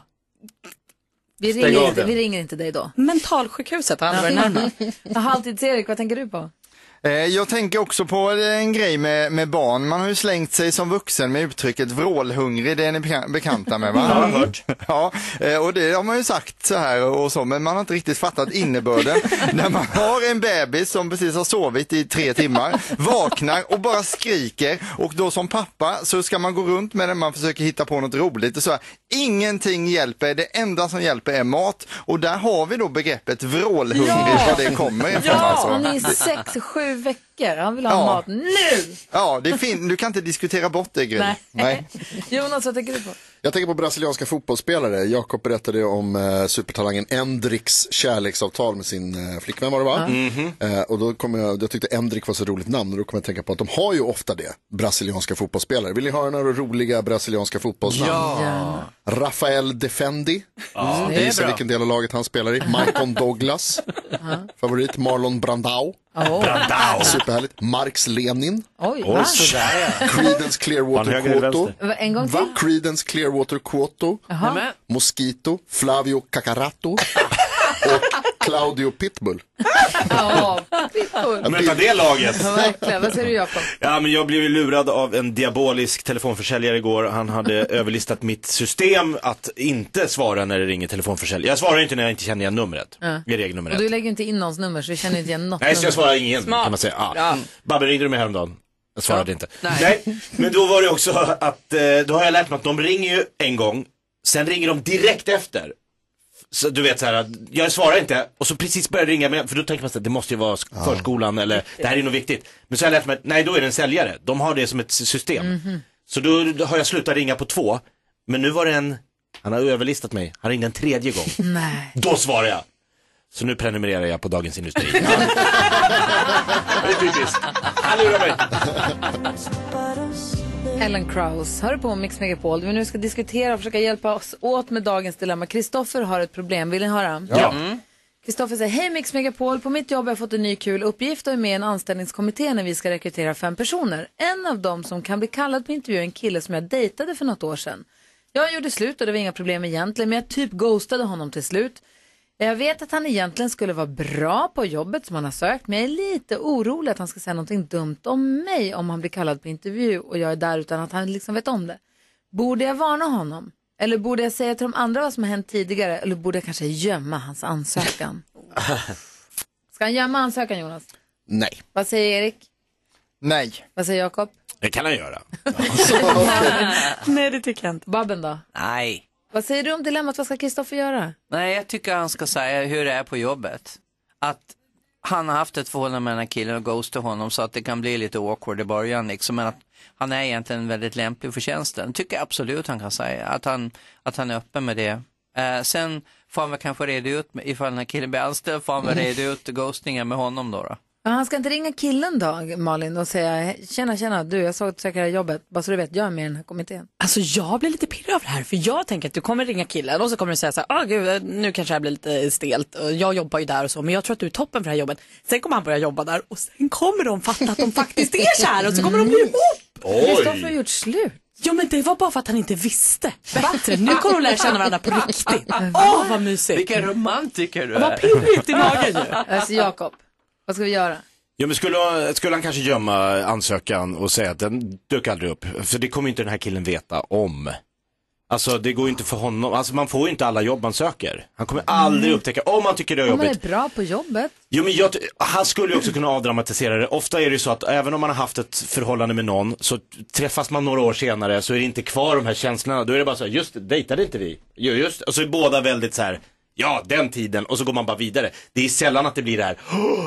Vi ringer inte dig då. Mentalsjukhuset har aldrig varit närmare. Halvtids-Erik, vad tänker du på? Jag tänker också på en grej med barn. Man har ju slängt sig som vuxen med uttrycket vrålhungrig. Det är ni bekanta med, va? Jag har hört. Ja, och det har man ju sagt så här och så, men man har inte riktigt fattat innebörden. När man har en bebis som precis har sovit i 3 timmar, vaknar och bara skriker, och då som pappa så ska man gå runt med den, man försöker hitta på något roligt och så här. Ingenting hjälper, det enda som hjälper är mat, och där har vi då begreppet vrålhungrig, var det kommer ifrån. Alltså. Hon är 6-7 veckor, han vill ha mat nu! Ja, det är fint, du kan inte diskutera bort det, Gry. Nej. Jonas, vad tänker du på? Jag tänker på brasilianska fotbollsspelare. Jakob berättade om supertalangen Endriks kärleksavtal med sin flickvän, var det va? Och då jag tyckte Endrik var så roligt namn, och då kommer jag tänka på att de har ju ofta det, brasilianska fotbollsspelare. Vill ni höra några roliga brasilianska fotbollsnamn? Ja. Rafael Defendi. Gissa vilken del av laget han spelar i. Michael Douglas. Favorit Marlon Brandao. Superhärligt. Marx Lenin. Oj, Creedence Clearwater Quoto. En gång till. Creedence Clearwater Quoto. Mosquito, Flavio Cacarato och Claudio Pitbull. Pitbull. Möta det laget. Verkligen. Vad säger du, Jakob? Ja, men jag blev ju lurad av en diabolisk telefonförsäljare igår. Han hade överlistat mitt system att inte svara när det ringer telefonförsäljare. Jag svarar inte när jag inte känner igen numret. Det är regelnummer 1. Och du lägger inte in någons nummer, så du känner inte igen något. Nej, så jag svarar ingen, kan man säga. Babbe, ringde du mig häromdagen? Jag svarade inte. Nej, men då var det också att då har jag lärt mig att de ringer ju en gång, sen ringer de direkt efter. Så du vet så här att jag svarar inte, och så precis börjar ringa med, för då tänker man att det måste ju vara förskolan eller det här är nog viktigt. Men så har jag lärt mig att nej, då är det en säljare. De har det som ett system. Så då har jag slutat ringa på 2. Men nu var det han har överlistat mig. Han ringde en 3:e gång. Nej. Då svarar jag. Så nu prenumererar jag på Dagens Industri. Det är typiskt. Han lurar mig. Ellen Krauss, hör på Mix Megapol. Vi nu ska diskutera och försöka hjälpa oss åt med dagens dilemma. Kristoffer har ett problem, vill ni höra? Ja. Kristoffer säger, hej Mix Megapol, på mitt jobb har jag fått en ny kul uppgift och är med i en anställningskommitté när vi ska rekrytera 5 personer. En av dem som kan bli kallad på intervju är en kille som jag dejtade för något år sedan. Jag gjorde slut och det var inga problem egentligen, men jag typ ghostade honom till slut. Jag vet att han egentligen skulle vara bra på jobbet som han har sökt, men jag är lite orolig att han ska säga någonting dumt om mig om han blir kallad på intervju och jag är där utan att han liksom vet om det. Borde jag varna honom? Eller borde jag säga till de andra vad som har hänt tidigare? Eller borde jag kanske gömma hans ansökan? Ska han gömma ansökan, Jonas? Nej. Vad säger Erik? Nej. Vad säger Jakob? Det kan han göra. Nej, det tycker jag inte. Babben då? Nej. Vad säger du om dilemmat? Vad ska Kristoffer göra? Nej, jag tycker han ska säga hur det är på jobbet. Att han har haft ett förhållande med den här killen och ghostar honom så att det kan bli lite awkward i början liksom, men att han är egentligen väldigt lämplig för tjänsten. Tycker jag absolut han kan säga. Att han är öppen med det. Sen får han väl kanske reda ut, ifall den här killen blir anställd, får han väl reda ut ghostningen med honom då. Han ska inte ringa killen då, Malin, och säga tjena, du, jag såg att du söker det här jobbet, bara så du vet, jag är med i den här kommittén. Alltså jag blir lite pirrig av det här, för jag tänker att du kommer ringa killen och så kommer du säga så här, gud, nu kanske det här blir lite stelt, och jag jobbar ju där och så, men jag tror att du är toppen för det här jobbet. Sen kommer han börja jobba där och sen kommer de fatta att de faktiskt är kär och så kommer de bli ihop. Kristoffer har gjort slut. Ja, men det var bara för att han inte visste bättre. Nu kommer de lära känna varandra på riktigt. Vad mysigt. Vilken romantiker du är. Vad pirrigt i magen nu. Alltså Jakob, vad ska vi göra? Ja, men skulle han kanske gömma ansökan och säga att den dök aldrig upp? För det kommer inte den här killen veta om. Alltså det går inte för honom, alltså man får ju inte alla jobb man söker. Han kommer aldrig upptäcka, om man tycker det är jobbigt. Om man är bra på jobbet. Jo men han skulle ju också kunna avdramatisera det. Ofta är det ju så att även om man har haft ett förhållande med någon, så träffas man några år senare, så är det inte kvar de här känslorna. Då är det bara så här, just dejtade inte vi? Just, och så är båda väldigt så här, ja den tiden, och så går man bara vidare. Det är sällan att det blir det här,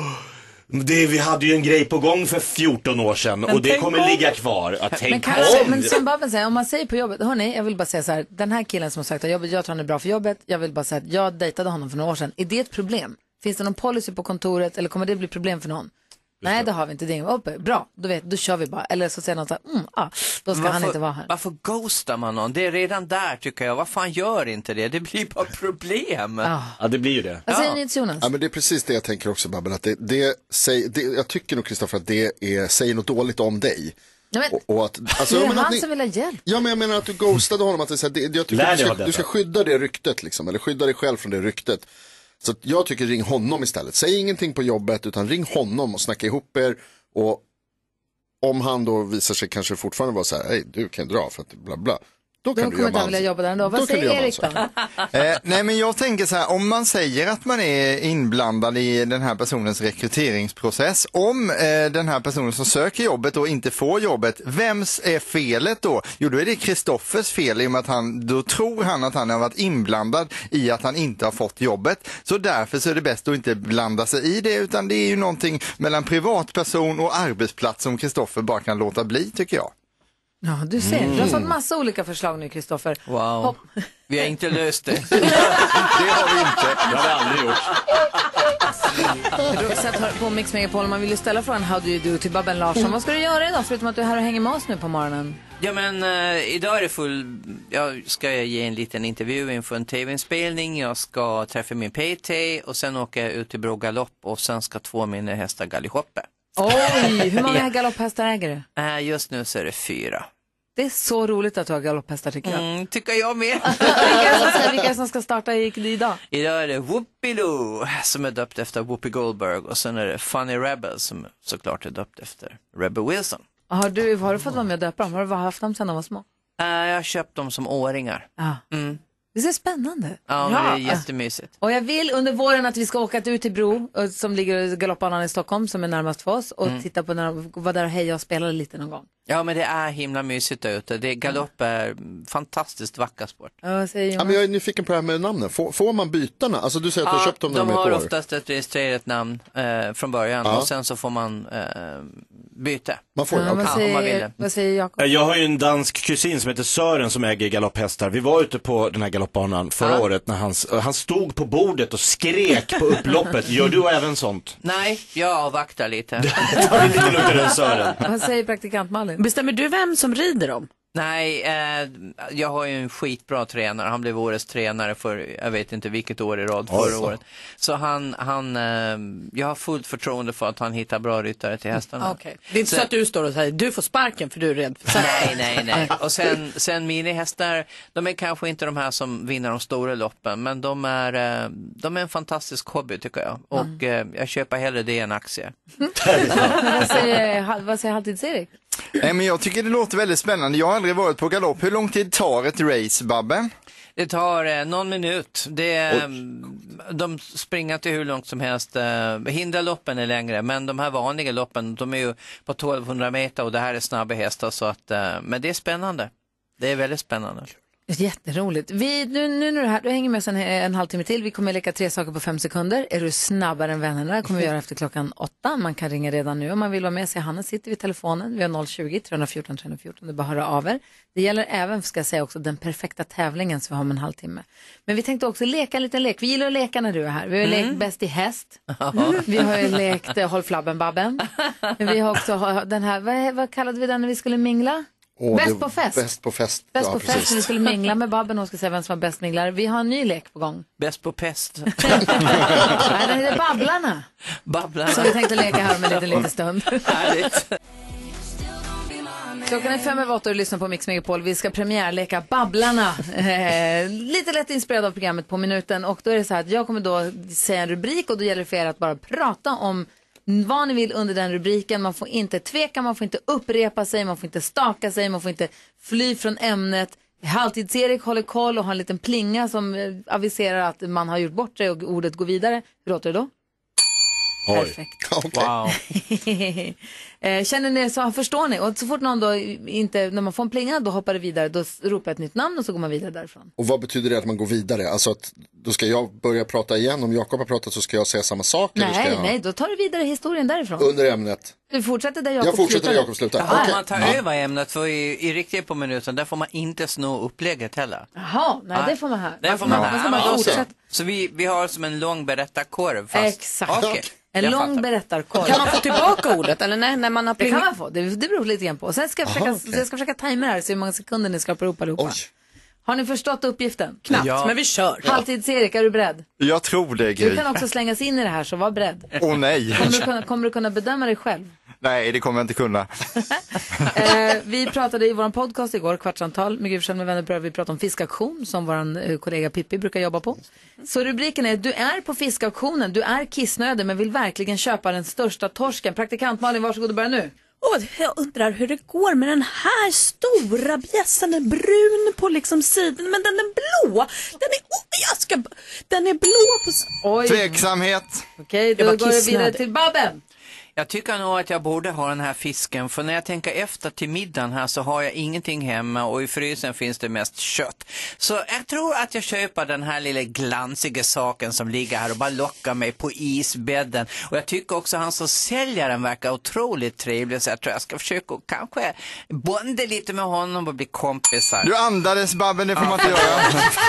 vi hade ju en grej på gång för 14 år sedan, men och det kommer ligga kvar. Men som Babben säger, om man säger på jobbet, hörni, jag vill bara säga så här, den här killen som har sagt att jag tror han är bra för jobbet, jag vill bara säga att jag dejtade honom för några år sedan. Är det ett problem? Finns det någon policy på kontoret eller kommer det bli problem för någon? Nej, det har vi inte. Det är bra, då kör vi bara. Eller så säger någon så här, då ska han inte vara här. Varför ghostar man någon? Det är redan där tycker jag. Vad fan gör inte det? Det blir bara problem. Ja, det blir ju det. Vad säger ni till Jonas? Ja, men det är precis det jag tänker också, Babben. Att jag tycker nog, Kristoffer, att det säger något dåligt om dig. Ja, men, och att, alltså, det är han som vill ha hjälp. Ja, men jag menar att du ghostade honom. Att jag tycker du ska skydda det ryktet, liksom, eller skydda dig själv från det ryktet. Så jag tycker ring honom istället. Säg ingenting på jobbet, utan ring honom och snacka ihop er. Och om han då visar sig kanske fortfarande vara så här, hej, du kan dra för att bla bla. Då kan du kommer inte vilja jobba där ändå. Vad säger Erik då? Nej, men jag tänker så här, om man säger att man är inblandad i den här personens rekryteringsprocess, om den här personen som söker jobbet och inte får jobbet, vems är felet då? Jo, då är det Kristoffers fel, i och med att då tror han att han har varit inblandad i att han inte har fått jobbet. Så därför så är det bäst att inte blanda sig i det, utan det är ju någonting mellan privatperson och arbetsplats som Kristoffer bara kan låta bli, tycker jag. Ja, du ser. Du har fått massa olika förslag nu, Kristoffer. Wow. Vi har inte löst det. Det har vi inte. Det har vi aldrig gjort. Roxette hör på Mix Megapol. Man vill ju ställa frågan How do you do till Babben Larsson. Vad ska du göra idag, förutom att du är här och hänger med oss nu på morgonen? Ja, men idag är det jag ska ge en liten intervju inför en tv-inspelning. Jag ska träffa min PT och sen åker jag ut till Bro Galopp och sen ska 2 mina hästar galoppa. Oj, hur många galopphästar äger du? Just nu så är det 4. Det är så roligt att du har galopphästar, tycker jag. Tycker jag med. Vilka som ska starta idag? Idag är det Whoopie-Loo som är döpt efter Whoopi Goldberg, och sen är det Funny Rebel som såklart är döpt efter Rebel Wilson. Har du fått vara med och döpa dem? Har du haft dem sedan de var små? Jag har köpt dem som åringar. Det är spännande. Ja, men det är jättemysigt. Och jag vill under våren att vi ska åka ut till Bro, som ligger i galoppbanan i Stockholm, som är närmast för oss, och titta på vad där och heja och spela lite någon gång. Ja, men det är himla mysigt där ute. Galopp är fantastiskt vacker sport. Ja, vad säger men jag är nyfiken på det här med namnen. Får man bytarna? Alltså du säger att du har köpt dem när de är ett år. De har oftast ett registrerat namn från början, och sen så får man byta. Man får om man vill det. Vad säger Jakob? Jag har ju en dansk kusin som heter Sören som äger galopphästar. Vi var ute på den här galoppbanan förra året när han stod på bordet och skrek på upploppet. Gör du även sånt? Nej, jag avvaktar lite. Ta det lite lugnt än Sören. Vad säger praktikant Malin? Bestämmer du vem som rider dem? Nej, jag har ju en skitbra tränare. Han blev årets tränare för jag vet inte vilket år i rad förra året. Så jag har fullt förtroende för att han hittar bra ryttare till hästarna. Okay. Det är inte så att du står och säger du får sparken för du är rädd för Nej. Och sen minihästar, de är kanske inte de här som vinner de stora loppen, men de är en fantastisk hobby, tycker jag. Och jag köper hellre det än aktier. Vad säger Halvtids-Erik? Nej, men jag tycker det låter väldigt spännande. Jag har aldrig varit på galopp. Hur lång tid tar ett race, Babben? Det tar någon minut. De springer till hur långt som helst. Hinderloppen är längre, men de här vanliga loppen, de är ju på 1200 meter och det här är snabba hästar. Så att, men det är spännande. Det är väldigt spännande. Jätteroligt. Nu när du är här, du hänger med sen en halvtimme till. Vi kommer leka 3 saker på 5 sekunder. Är du snabbare än vännerna? Det kommer vi göra efter klockan 8. Man kan ringa redan nu om man vill vara med. Hanna sitter vid telefonen. Vi har 020-314 314. Det är bara höra av er. Det gäller även, ska jag säga också, den perfekta tävlingen som vi har om en halvtimme. Men vi tänkte också leka en liten lek. Vi gillar att leka när du är här. Vi har lekt bäst i häst. Vi har ju lekt Håll flabben Babben. Vi har också den här, vad kallade vi den när vi skulle mingla? Bäst på fest. Bäst på fest. Bäst på fest. Vi skulle mingla med Babben och ska säga vem som var bäst minglare. Vi har en ny lek på gång. Bäst på pest. Nej, den heter Babblarna. Babblarna. Så vi tänkte leka här med en liten stund. Klockan är 5:08 och lyssnar på Mix Megapol. Vi ska premiärleka Babblarna. Lite lätt inspirerad av programmet på minuten. Och då är det så här att jag kommer då säga en rubrik och då gäller det för er att bara prata om vad ni vill under den rubriken. Man får inte tveka, man får inte upprepa sig, man får inte staka sig, man får inte fly från ämnet. Halvtids-Erik håller koll och har en liten plinga som aviserar att man har gjort bort sig och ordet går vidare. Hur låter det då? Perfekt. Okay. Wow. Känner ni så, förstår ni? Och så fort någon då inte, när man får en plinga, då hoppar det vidare, då ropar ett nytt namn och så går man vidare därifrån. Och vad betyder det att man går vidare? Alltså att då ska jag börja prata igen, om Jakob har pratat så ska jag säga samma sak? Nej, då tar du vidare historien därifrån. Under ämnet? Du fortsätter där Jakob slutar. Jag fortsätter där Jakob slutar. Ja, okay. Man tar över ämnet, för i riktigt på minuten, där får man inte snå upplägget heller. Jaha, nej det får man här. Det får man här. Så vi har som en lång berättarkorv fast. Exakt. Okay. En lång berättarkorv. Kan man få tillbaka ordet eller nej, när man har det kan man få, det beror lite grann på. Och sen ska jag försöka tajma det här, så hur många sekunder ni ska ropa allihopa. Oj. Har ni förstått uppgiften? Knappt, men vi kör. Halvtids-Erik, är du beredd? Jag tror det, Gry. Du kan också slängas in i det här, så var beredd. Åh nej. Kommer du kunna bedöma dig själv? Nej, det kommer jag inte kunna. Vi pratade i vår podcast igår, Kvartsamtal med Gry Forssell med vänner, vi pratade om fiskaktion som vår kollega Pippi brukar jobba på. Så rubriken är: du är på fiskaktionen, du är kissnödig men vill verkligen köpa den största torsken. Praktikant Malin, varsågod och börja nu. Jag undrar hur det går med den här stora bjässen. Den är brun på liksom sidan, men den är blå. Den är blå på... Oj. Tveksamhet. Okej, då går vi vidare till Babben. Jag tycker nog att jag borde ha den här fisken, för när jag tänker efter till middagen här så har jag ingenting hemma och i frysen finns det mest kött. Så jag tror att jag köper den här lilla glansiga saken som ligger här och bara lockar mig på isbädden. Och jag tycker också han som säljer den verkar otroligt trevlig, så jag tror jag ska försöka kanske bonda lite med honom och bli kompisar. Du andades, Babben, det får man inte göra.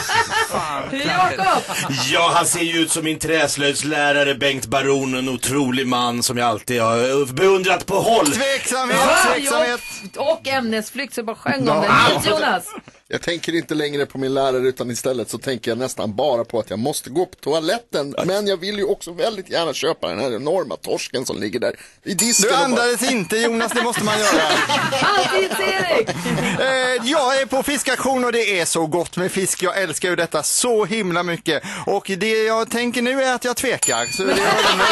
Jakob! Ja, han ser ju ut som min träslöjdslärare Bengt Baron, en otrolig man som jag alltid har beundrat på håll. Tveksamhet. Och ämnesflykt, så bara sjöng om det. Jonas! Jag tänker inte längre på min lärare, utan istället så tänker jag nästan bara på att jag måste gå på toaletten. Men jag vill ju också väldigt gärna köpa den här enorma torsken som ligger där i disken. Du andades inte, Jonas, det måste man göra. Halvtids-Erik! Jag är på fiskaktion och det är så gott med fisk. Jag älskar ju detta så himla mycket. Och det jag tänker nu är att jag tvekar. Så det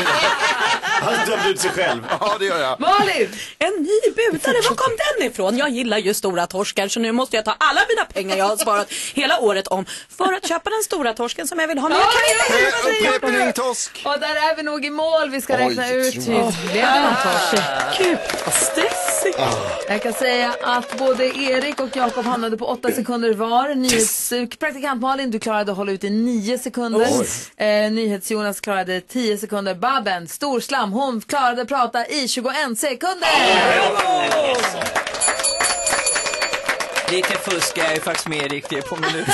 han dömde ut sig själv. Ja, det gör jag. Malin! En ny budare, var kom den ifrån? Jag gillar ju stora torskar, så nu måste jag ta alla mina pengar jag har sparat hela året om för att köpa den stora torsken som jag vill ha. Men jag kan inte upprepning torsk. Och där är vi nog i mål. Vi ska räkna ut hur blev det någon torsk. Gud, vad stressigt. Jag kan säga att både Erik och Jakob hamnade på 8 sekunder var. Praktikant Malin, du klarade att hålla ut i 9 sekunder. Nyhets-Jonas klarade 10 sekunder. Babben, storslam, hon klarade att prata i 21 sekunder. Lite fusk är ju faktiskt mer riktigt på minuten.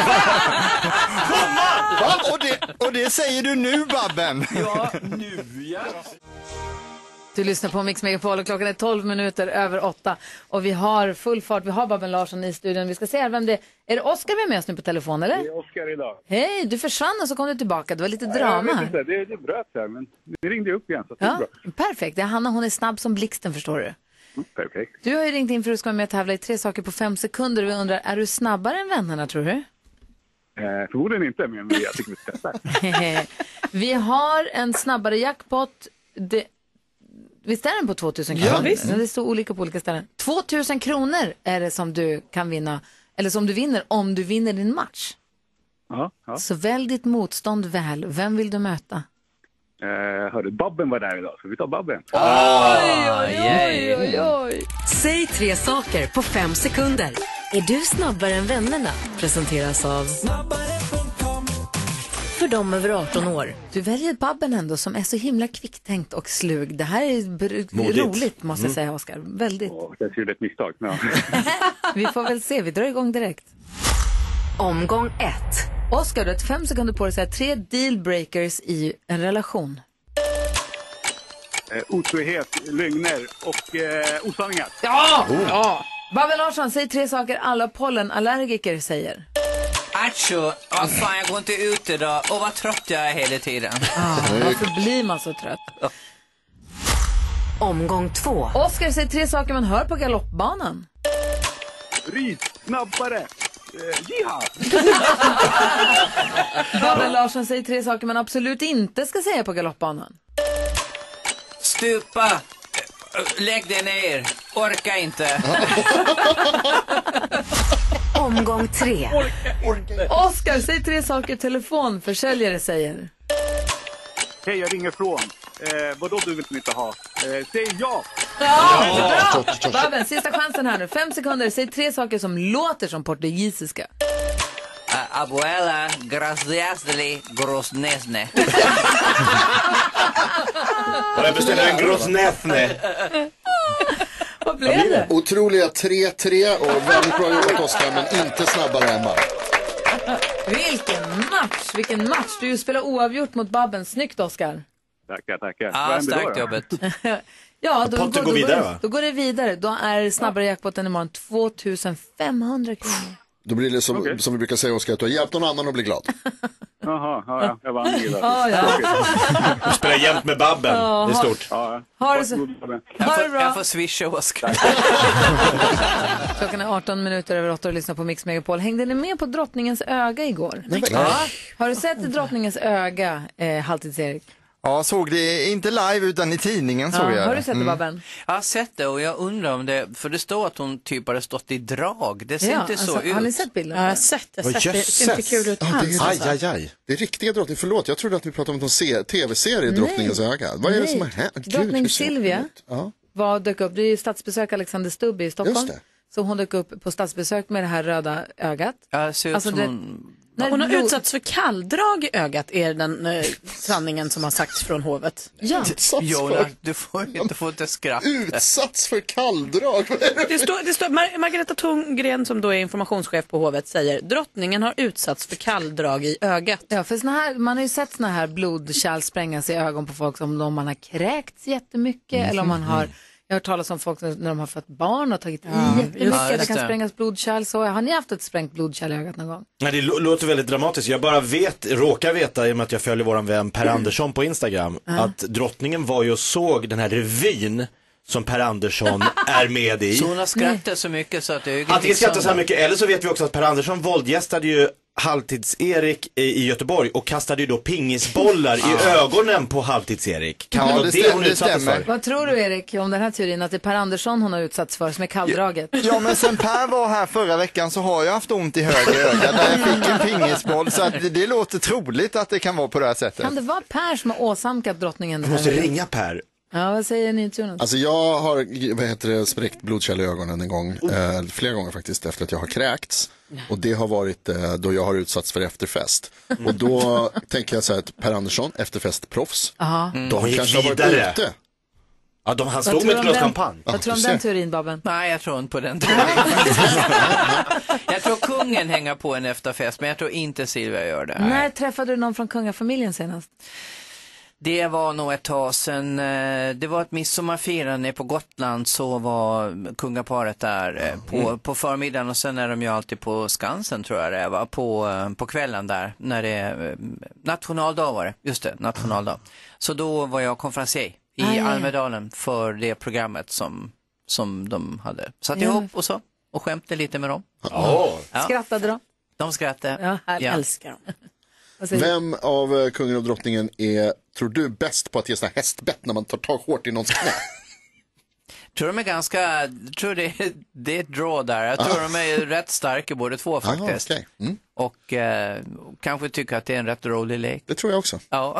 Och det säger du nu, Babben? Ja, nu ja. Du lyssnar på Mix Megapol och klockan är 12 minuter över 8. Och vi har full fart, vi har Babben Larsson i studion. Vi ska se här vem det är. Det Oskar vi är med oss nu på telefon, eller? Det är Oskar idag. Hej, du försvann och så kom du tillbaka. Det var lite drama här. Det bröt här, men vi ringde upp igen. Så det är bra. Perfekt, det är Hanna, hon är snabb som blixten, förstår du. Perfekt. Du har ju ringt in för att du ska vara med och tävla i 3 saker på 5 sekunder. Vi undrar, är du snabbare än vännerna, tror du? Förmodligen inte, men jag tycker vi testar. Vi har en snabbare jackpot. Visst är den på 2000 kronor? Ja, visst. Det står olika på olika ställen. 2000 kronor är det som du kan vinna, eller som du vinner om du vinner din match. Ja. Så välj ditt motstånd väl. Vem vill du möta? Hörde, Babben var där idag, så vi tar Babben. Oj. Säg 3 saker på 5 sekunder. Är du snabbare än vännerna? Presenteras av för dem över 18 år. Du väljer Babben ändå som är så himla kvicktänkt och slug. Det här är roligt, måste jag säga, Oskar. Väldigt. Jag gjorde ett misstag. Ja. Vi får väl se, vi drar igång direkt. Omgång 1. Oskar, du har 5 sekunder på dig att säga 3 dealbreakers i en relation. Otrohet, lögner och osanningar. Ja! Babben Larsson, säg 3 saker alla pollenallergiker säger. Acho, fan jag går inte ut idag. Och vad trött jag är hela tiden. Varför blir man så trött? Omgång 2. Oskar, säg 3 saker man hör på galoppbanan. Rys, snabbare. Jiha! Babben Larsson, säg 3 saker man absolut inte ska säga på galoppbanan. Stupa. Lägg dig ner. Orka inte. Omgång 3. Oskar, säg 3 saker telefonförsäljare säger. Hej, jag ringer från. Vadå du vill inte ha? Säg ja! Ja, bra! Babben, sista chansen här nu. 5 sekunder, säg 3 saker som låter som portugisiska. Abuela, graciasli, grosnesne. Och jag beställer en grosnesne. Vad blev det? Otroliga 3-3 och väldigt bra jobbat Oskar, men inte snabbare än bara. Vilken match. Du spelar oavgjort mot Babben. Snyggt, Oskar. Tackar. Ja, starkt jobbet. Ja, då går det vidare. Då är snabbare jackpotten imorgon 2500 kronor. Då blir det som vi brukar säga, Oskar, att du har hjälpt någon annan att bli glad. Jaha, ja, jag vann ju Du spelar jämt med Babben, det är stort. Har det bra. Jag får swisha Oskar. Klockan är 18 minuter över 8 och lyssnar på Mix Megapol. Hängde ni med på Drottningens öga igår? Nej. Har du sett Drottningens öga, Halvtids-Erik? Ja, såg det inte live utan i tidningen såg jag. Har du sett det, Babben? Jag har sett det och jag undrar om det, för det står att hon typ hade stått i drag. Det ser inte så ut. Har ni sett bilden? Ja, jag har sett det. Det ser inte kul ut alls. Aj. Det är riktiga drottning. Förlåt, jag trodde att vi pratade om en tv-serie Drottningens öga. Vad är det som har hänt? Drottning Silvia dök upp. Det är ju statsbesök Alexander Stubb i Stockholm. Just det. Så hon dök upp på statsbesök med det här röda ögat. Ja, ser ut som hon har utsatts för kalldrag i ögat, är den sanningen som har sagts från hovet. Ja. Jonas, du får inte få det skratt. Utsats för kalldrag. Det står Margareta Thorngren, som då är informationschef på hovet, säger drottningen har utsatts för kalldrag i ögat. Ja, för man har ju sett såna här blodkärl sprängas i ögon på folk som om man har kräkts jättemycket eller om man har. Jag har hört talas om folk när de har fått barn och tagit i jättemycket. Det kan sprängas blodkärl. Så har ni haft ett sprängt blodkärl i ögat någon gång? Nej, det låter väldigt dramatiskt. Jag bara råkar veta, i och med att jag följer våran vän Per Andersson på Instagram, att drottningen var ju och såg den här revyn som Per Andersson är med i. Så hon har skrattat så mycket så att ögonen... Antingen skrattar så här mycket, eller så vet vi också att Per Andersson våldgästade ju Halvtids-Erik i Göteborg och kastade ju då pingisbollar i ögonen på Halvtids-Erik. Kan det vara det hon utsattes för? Vad tror du, Erik, om den här teorin att det är Per Andersson hon har utsatts för som är kalldraget? Ja, men sen Per var här förra veckan så har jag haft ont i höger öga där jag fick en pingisboll, så att det låter troligt att det kan vara på det här sättet. Kan det vara Per som har åsamkat drottningen? Du måste ringa Per. Ja, vad säger ni, Jonas? Alltså jag har spräckt blodkärl i ögonen en gång, flera gånger faktiskt, efter att jag har kräkts. Och det har varit då jag har utsatts för efterfest. Och då tänker jag så här att Per Andersson, efterfestproffs, de kanske har varit ute. Ja, han stod med ett glas champagne. Vad tror du om den teorin, Babben? Nej, jag tror inte på den teorin. Jag tror kungen hänger på en efterfest, men jag tror inte Silvia gör det. När träffade du någon från kungafamiljen senast? Det var nog ett tag sedan. Det var ett midsommarfirande på Gotland, så var kungaparet där på förmiddagen, och sen är de ju alltid på Skansen, tror jag det var, på kvällen där, när det är nationaldag var det. Just det, nationaldag. Så då var jag konferencier i Almedalen för det programmet som de hade satt ihop och så, och skämtade lite med dem. Skrattade de? De skrattade. Ja, jag älskar dem. Vem av kungen och drottningen tror du bäst på att ge såna hästbett när man tar tag hårt i någons knä? Tror de är ganska, tror det är ett draw där. Jag tror de är rätt starka båda två faktiskt. Okay. Och kanske tycker att det är en rätt rolig lek. Det tror jag också. Ja.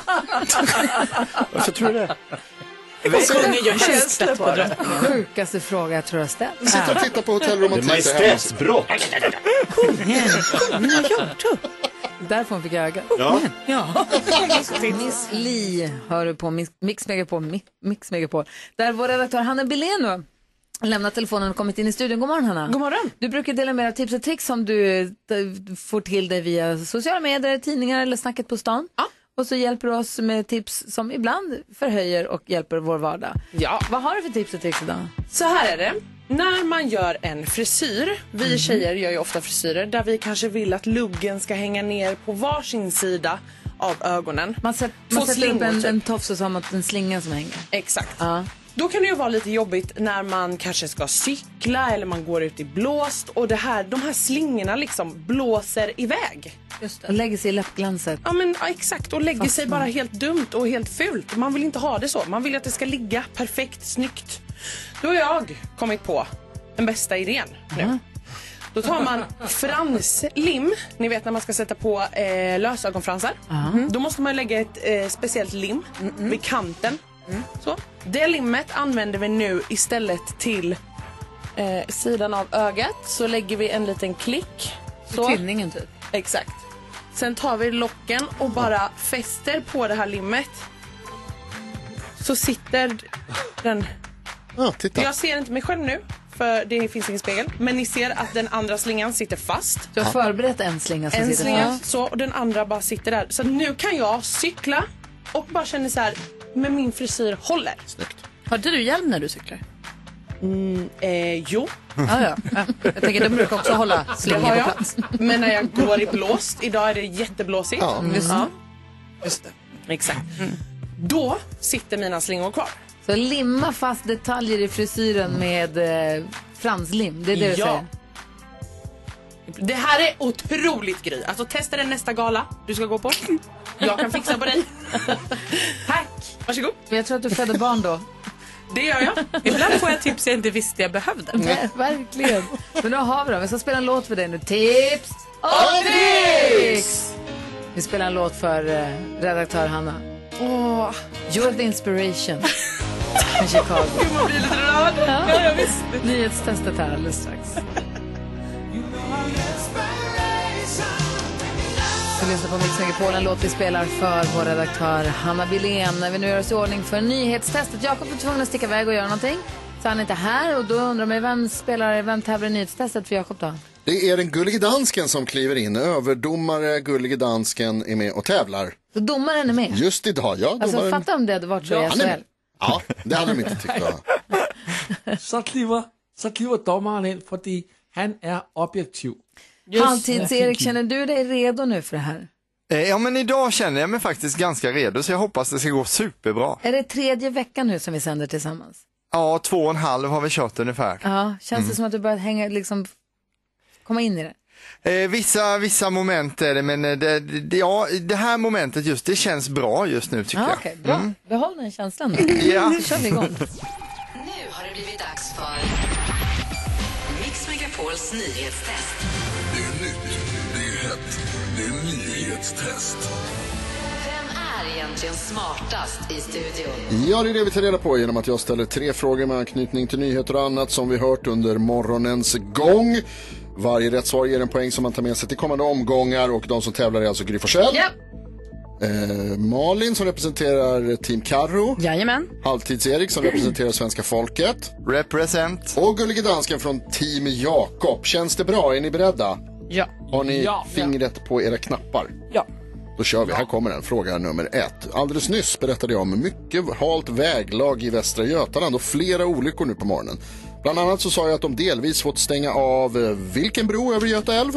Varför tror du det? Kungen gör känsla på det. Sjukaste fråga jag tror jag ställt. Vi sitter och tittar på hotellromantik. Det är majestätsbrott. Kungen gjort. Därför hon fick öga. Ja. Miss Li hör du på Mix Megapol. Där vår redaktör Hanna Bilén lämnat telefonen och kommit in i studion. God morgon, Hanna. God morgon. Du brukar dela med dig av tips och tricks som du får till dig via sociala medier, tidningar eller snacket på stan. Ja. Och så hjälper du oss med tips som ibland förhöjer och hjälper vår vardag. Ja. Vad har du för tips och tricks idag? Så här är det. När man gör en frisyr, vi tjejer gör ju ofta frisyrer där vi kanske vill att luggen ska hänga ner på varsin sida av ögonen. Man sätter upp en tofs och så har man en slinga som hänger. Exakt. Då kan det ju vara lite jobbigt när man kanske ska cykla eller man går ut i blåst och de här slingorna liksom blåser iväg. Just det. Och lägger sig i läppglanset. Ja, exakt. Och lägger sig bara helt dumt och helt fult. Man vill inte ha det så. Man vill att det ska ligga perfekt, snyggt. Då har jag kommit på den bästa idén nu. Då tar man franslim. Ni vet när man ska sätta på lösögonfransar. Då måste man lägga ett speciellt lim vid kanten. Så. Det limmet använder vi nu istället till sidan av ögat. Så lägger vi en liten klick. Så. Tinningen typ. Exakt. Sen tar vi locken och bara fäster på det här limmet. Så sitter den... titta. Jag ser inte mig själv nu, för det finns ingen spegel. Men ni ser att den andra slingan sitter fast. Du har förberett en slinga som en sitter slinga, fast. så, och den andra bara sitter där. Så nu kan jag cykla och bara känna så här, med min frisyr håller. Snyggt. Har du hjälm när du cyklar? Jo. Ja. Jag tänker, de brukar också hålla slingan på plats. Men när jag går i blåst, idag är det jätteblåsigt. Just det. Exakt. Då sitter mina slingor kvar. Så limma fast detaljer i frisyren med franslim. Det är det du säger. Det här är otroligt grej. Alltså testa den nästa gala du ska gå på. Jag kan fixa på dig. Tack. Varsågod. Jag tror att du födde barn då. Det gör jag. Ibland får jag tips jag inte visste jag behövde. Nej, verkligen. Men nu har vi då. Vi ska spela en låt för dig nu. Tips och tricks! Vi spelar en låt för redaktör Hanna. You're the inspiration. Från Chicago. Gud, man blir lite rörd. Ja, jag visste. Nyhetstestet här alldeles strax. Vi lyssnar på Mix Megapol, en låt vi spelar för vår redaktör Hanna Billén. När vi nu gör oss i ordning för nyhetstestet. Jakob är tvungen att sticka iväg och göra någonting. Så han är inte här och då undrar man vem tävlar i nyhetstestet för Jakob då? Det är den gullige dansken som kliver in. Överdomare gullige dansken är med och tävlar. Så domaren är med? Just idag, ja. Alltså fatta om det hade varit så i SHL. Ja, det hade de inte tyckt. Så kliver domaren in, för han är objektiv. Halvtids-Erik, känner du dig redo nu för det här? Ja, men idag känner jag mig faktiskt ganska redo, så jag hoppas det ska gå superbra. Är det 3:e veckan nu som vi sänder tillsammans? Ja, 2,5 har vi kört ungefär. Ja, känns det som att du börjat komma in i det? Vissa moment är det, men det här momentet just, det känns bra just nu tycker jag. Okej, bra. Behåll den känslan då. Ja. Så kör vi igång. Nu har det blivit dags för Mix Megapols nyhetstest. Det är nytt, det är hett, det är nyhetstest. Vem är egentligen smartast i studion? Ja, det är det vi tar reda på genom att jag ställer 3 frågor med anknytning till nyheter och annat som vi hört under morgonens gång. Varje rätt svar ger en poäng som man tar med sig till kommande omgångar och de som tävlar är alltså Gry Forssell. Ja. Malin som representerar Team Karro. Jajamän. Halvtids-Erik som representerar svenska folket. Represent. Och gullige dansken från Team Jakob. Känns det bra? Är ni beredda? Ja. Har ni fingret på era knappar? Ja. Då kör vi. Här kommer den. Fråga nummer 1. Alldeles nyss berättade jag om mycket halt väglag i Västra Götaland och flera olyckor nu på morgonen. Bland annat så sa jag att de delvis fått stänga av vilken bro över Göta älv?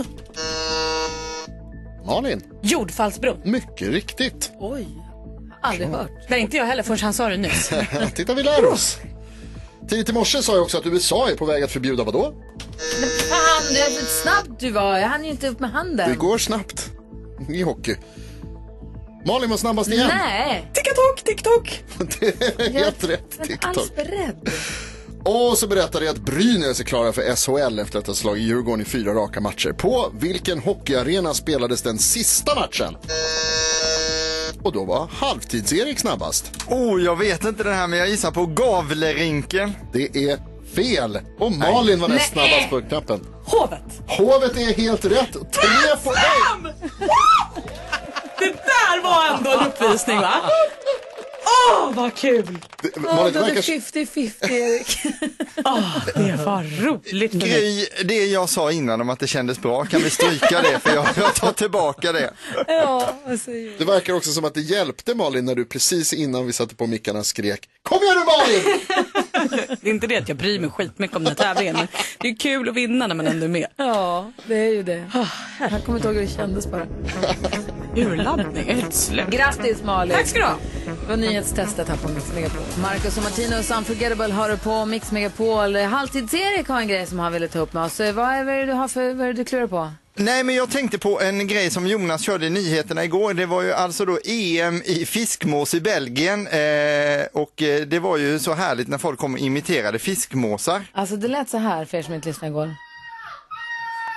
Malin? Jordfallsbron. Mycket riktigt. Oj, aldrig hört. Det är inte jag heller förrän han sa det nyss. Titta, vi lär oss. Tidigt i morse sa jag också att USA är på väg att förbjuda vadå? Men fan, det är så snabbt du var. Jag hann ju inte upp med handen. Det går snabbt i hockey. Malin var snabbast igen. Nej. TikTok. Det är helt rätt. Jag är inte alls beredd. Och så berättade jag att Brynäs är klara för SHL efter att ha slagit Djurgården i 4 raka matcher. På vilken hockeyarena spelades den sista matchen? Och då var Halvtids-Erik snabbast. Jag vet inte det här, men jag gissar på Gavlerinken. Det är fel. Och Malin var näst snabbast på knappen. Hovet är helt rätt. 3 poäng. Det där var ändå en uppvisning, va? Vad kul! Malin, det är 50-50, Erik. Det var roligt. Gry, det jag sa innan om att det kändes bra, kan vi stryka det? För jag tar tillbaka det. Ja, vad säger du? Det verkar också som att det hjälpte Malin när du precis innan vi satte på mickarna skrek: kom igen nu Malin! Det är inte det att jag bryr mig skitmycket om den här tävlingen, men det är kul att vinna när man ändå är med. Ja, det är ju det. Jag kommer inte ihåg hur det kändes bara. Urladdning, är ett slut. Grattis Malin. Tack ska du ha. Det var nyhetstestet här på Mix Megapol. Marcus och Martinus Unforgettable har du på Mix Megapol. Halvtids-Erik har en grej som han ville ta upp med oss. Vad är det du har vad är det du klurar på? Nej, men jag tänkte på en grej som Jonas körde i nyheterna igår. Det var ju alltså då EM i fiskmås i Belgien. Och det var ju så härligt när folk kom och imiterade fiskmåsar. Alltså det lät så här för er som inte lyssnade igår.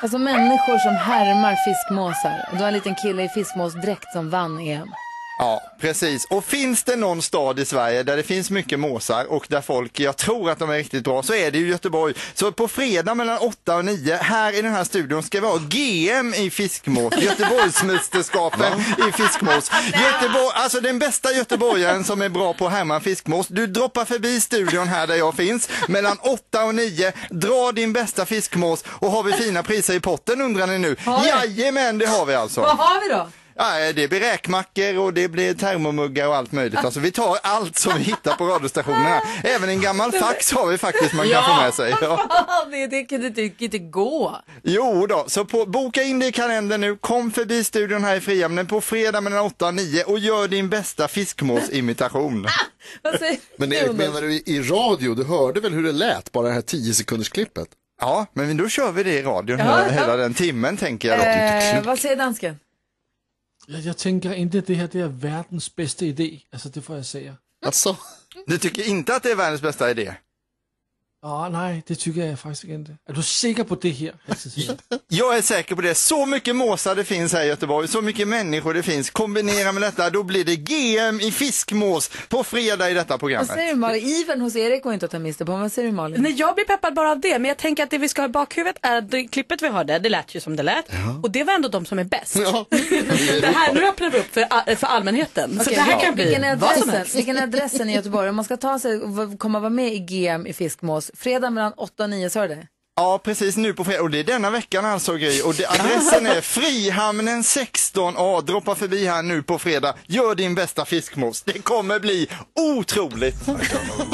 Alltså människor som härmar fiskmåsar. Och du har en liten kille i fiskmåsdräkt som vann EM. Ja, precis. Och finns det någon stad i Sverige där det finns mycket måsar och där folk, jag tror att de är riktigt bra, så är det ju Göteborg. Så på fredag mellan 8 och 9 här i den här studion ska vi ha GM i fiskmås. Göteborgsmästerskapen i fiskmås. Göteborg, alltså den bästa göteborgaren som är bra på att härma fiskmås. Du droppar förbi studion här där jag finns mellan 8 och 9. Dra din bästa fiskmås och har vi fina priser i potten undrar ni nu. Jajamän, det har vi alltså. Vad har vi då? Ja, det blir räkmackor och det blir termomuggar och allt möjligt. Alltså vi tar allt som vi hittar på radiostationerna. Även en gammal fax har vi faktiskt man kan få med sig. Ja. Det kan inte gå. Jo då, så boka in det i kalendern nu. Kom förbi studion här i Frihamnen på fredag mellan 8 och 9 och gör din bästa fiskmåsimitation. Men Erik, menar du i radio? Du hörde väl hur det lät, bara det här 10-sekundersklippet? Ja, men då kör vi det i radion hela den timmen tänker jag då. Vad säger dansken? Jag tänker inte det här är världens bästa idé. Alltså det får jag säga. Alltså, du tycker inte att det är världens bästa idé? Ja, nej, det tycker jag faktiskt inte. Är du säker på det här? Jag är säker på det. Så mycket måsar det finns här i Göteborg, så mycket människor det finns. Kombinera med detta, då blir det GM i fiskmås på fredag i detta programmet. Vad säger du Malin? Iven hos Erik går inte att ta miste på. Vad säger du Malin? Nej, jag blir peppad bara av det. Men jag tänker att det vi ska ha i bakhuvudet är att det klippet vi hörde, det lät ju som det lät. Ja. Och det var ändå de som är bäst. Ja. Det här, nu öppnar vi upp för allmänheten. Okay, så det här kan bli vilken är adressen i Göteborg? Om man ska ta sig och komma vara med i GM i fiskmås. Fredag mellan 8 och 9, så är det? Ja, precis nu på fredag. Och det är denna veckan alltså, Gry. Och adressen är Frihamnen 16A. Droppa förbi här nu på fredag. Gör din bästa fiskmås. Det kommer bli otroligt. But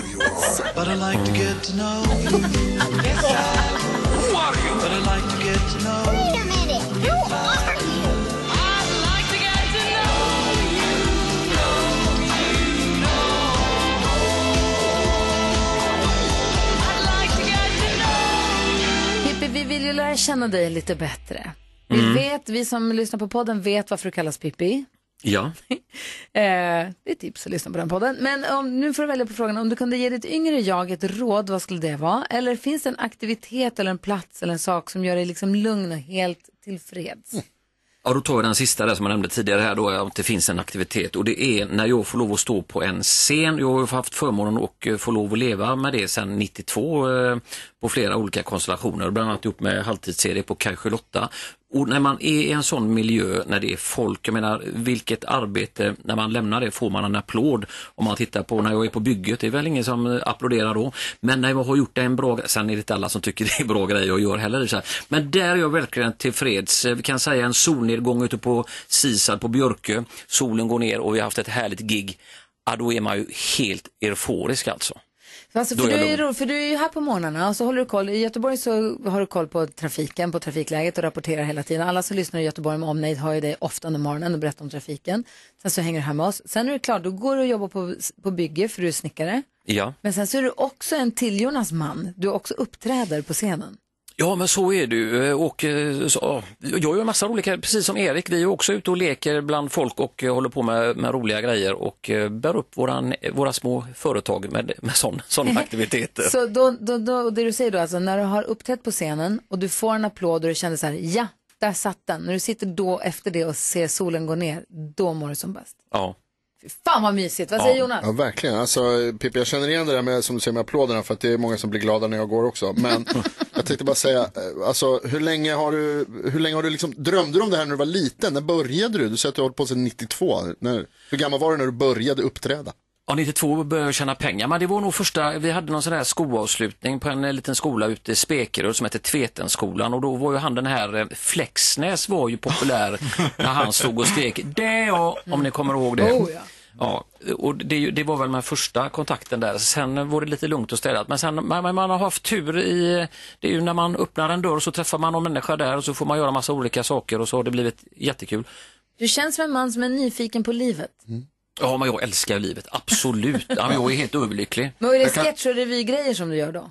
I like to get to know you. Who are you? But I like to get to know you. Wait a minute. Who are you? I'd like to get to know you. Pippi, vi vill ju lära känna dig lite bättre. Vi som lyssnar på podden vet varför du kallas Pippi. Ja. Det är tips att lyssna på den podden. Men nu får du välja på frågan. Om du kunde ge ditt yngre jag ett råd, vad skulle det vara? Eller finns det en aktivitet eller en plats eller en sak som gör dig liksom lugn och helt tillfreds? Ja, då tar jag den sista där som jag nämnde tidigare här då, att det finns en aktivitet. Och det är när jag får lov att stå på en scen. Jag har haft förmånen och få lov att leva med det sedan 92 på flera olika konstellationer. Bland annat upp med halvtidsserie på Kaj Charlotta. Och när man är i en sån miljö, när det är folk, jag menar, vilket arbete, när man lämnar det får man en applåd. Om man tittar på när jag är på bygget, det är väl ingen som applåderar då. Men när jag har gjort det en bra, sen är det inte alla som tycker det är bra grejer jag gör heller. Så här. Men där är jag verkligen tillfreds. Vi kan säga en solnedgång ute på Sisad på Björkö. Solen går ner och vi har haft ett härligt gig. Ja, då är man ju helt euforisk alltså. Alltså för du är ju här på morgnarna och så håller du koll. I Göteborg så har du koll på trafiken, på trafikläget och rapporterar hela tiden. Alla som lyssnar i Göteborg med omnejd har ju det ofta under morgonen och berättar om trafiken. Sen så hänger du här med oss. Sen är det klart, då går du och jobbar på bygge för du är snickare. Ja. Men sen så är du också en Jonas man. Du också uppträder på scenen. Ja, men så är du. Och så, jag gör en massa olika, precis som Erik, vi är också ute och leker bland folk och håller på med roliga grejer och bär upp våra små företag med sådana aktiviteter. Så då, det du säger då, alltså när du har uppträtt på scenen och du får en applåd och du känner så här, ja, där satt den. När du sitter då efter det och ser solen gå ner, då mår du som bäst. Ja. Fan vad mysigt, vad säger Jonas? Ja, verkligen. Alltså, Pippi, jag känner igen det där med, som du säger, med applåderna, för att det är många som blir glada när jag går också. Men jag tänkte bara säga, alltså, hur länge har du liksom, drömde du om det här när du var liten? När började du? Du säger att du har hållit på sedan 92. Hur gammal var du när du började uppträda? Ja, 92 började jag tjäna pengar, men det var nog första, vi hade någon sån där skoavslutning på en liten skola ute i Spekerö som heter Tvetenskolan, och då var ju han den här Flexnäs var ju populär när han stod och skrek, det ja, om ni kommer ihåg det. Oh, ja. Ja, och det var väl min första kontakten där. Sen var det lite lugnt och städat. Men sen man har haft tur i, det är ju när man öppnar en dörr så träffar man någon människa där och så får man göra massa olika saker och så har det blivit jättekul. Du känns som en man som är nyfiken på livet. Ja, men jag älskar livet, absolut. Ja, jag är helt överlycklig. Men är det sketch och revygrejer som du gör då?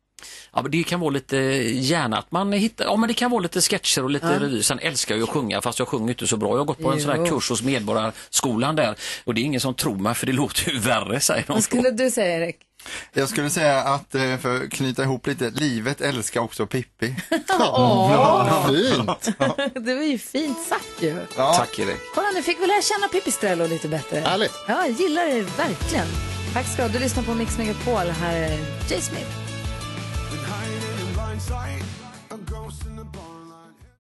Ja, men det kan vara lite gärna att man hittar, ja men det kan vara lite sketcher och lite revy. Sen älskar jag att sjunga, fast jag sjunger inte så bra. Jag har gått på en sån här kurs hos Medborgarskolan där och det är ingen som tror mig för det låter ju värre, säger de. Vad skulle du säga, Erik? Jag skulle säga att, för att knyta ihop lite, livet älskar också Pippi. Fint. Det var ju fint sagt ju. Ja. Tack Erik. Kolla, nu fick vi lära känna Pipistrello lite bättre. Härligt. Ja, jag gillar det verkligen. Tack ska du lyssna på Mix Megapol. Här är Jay Smith.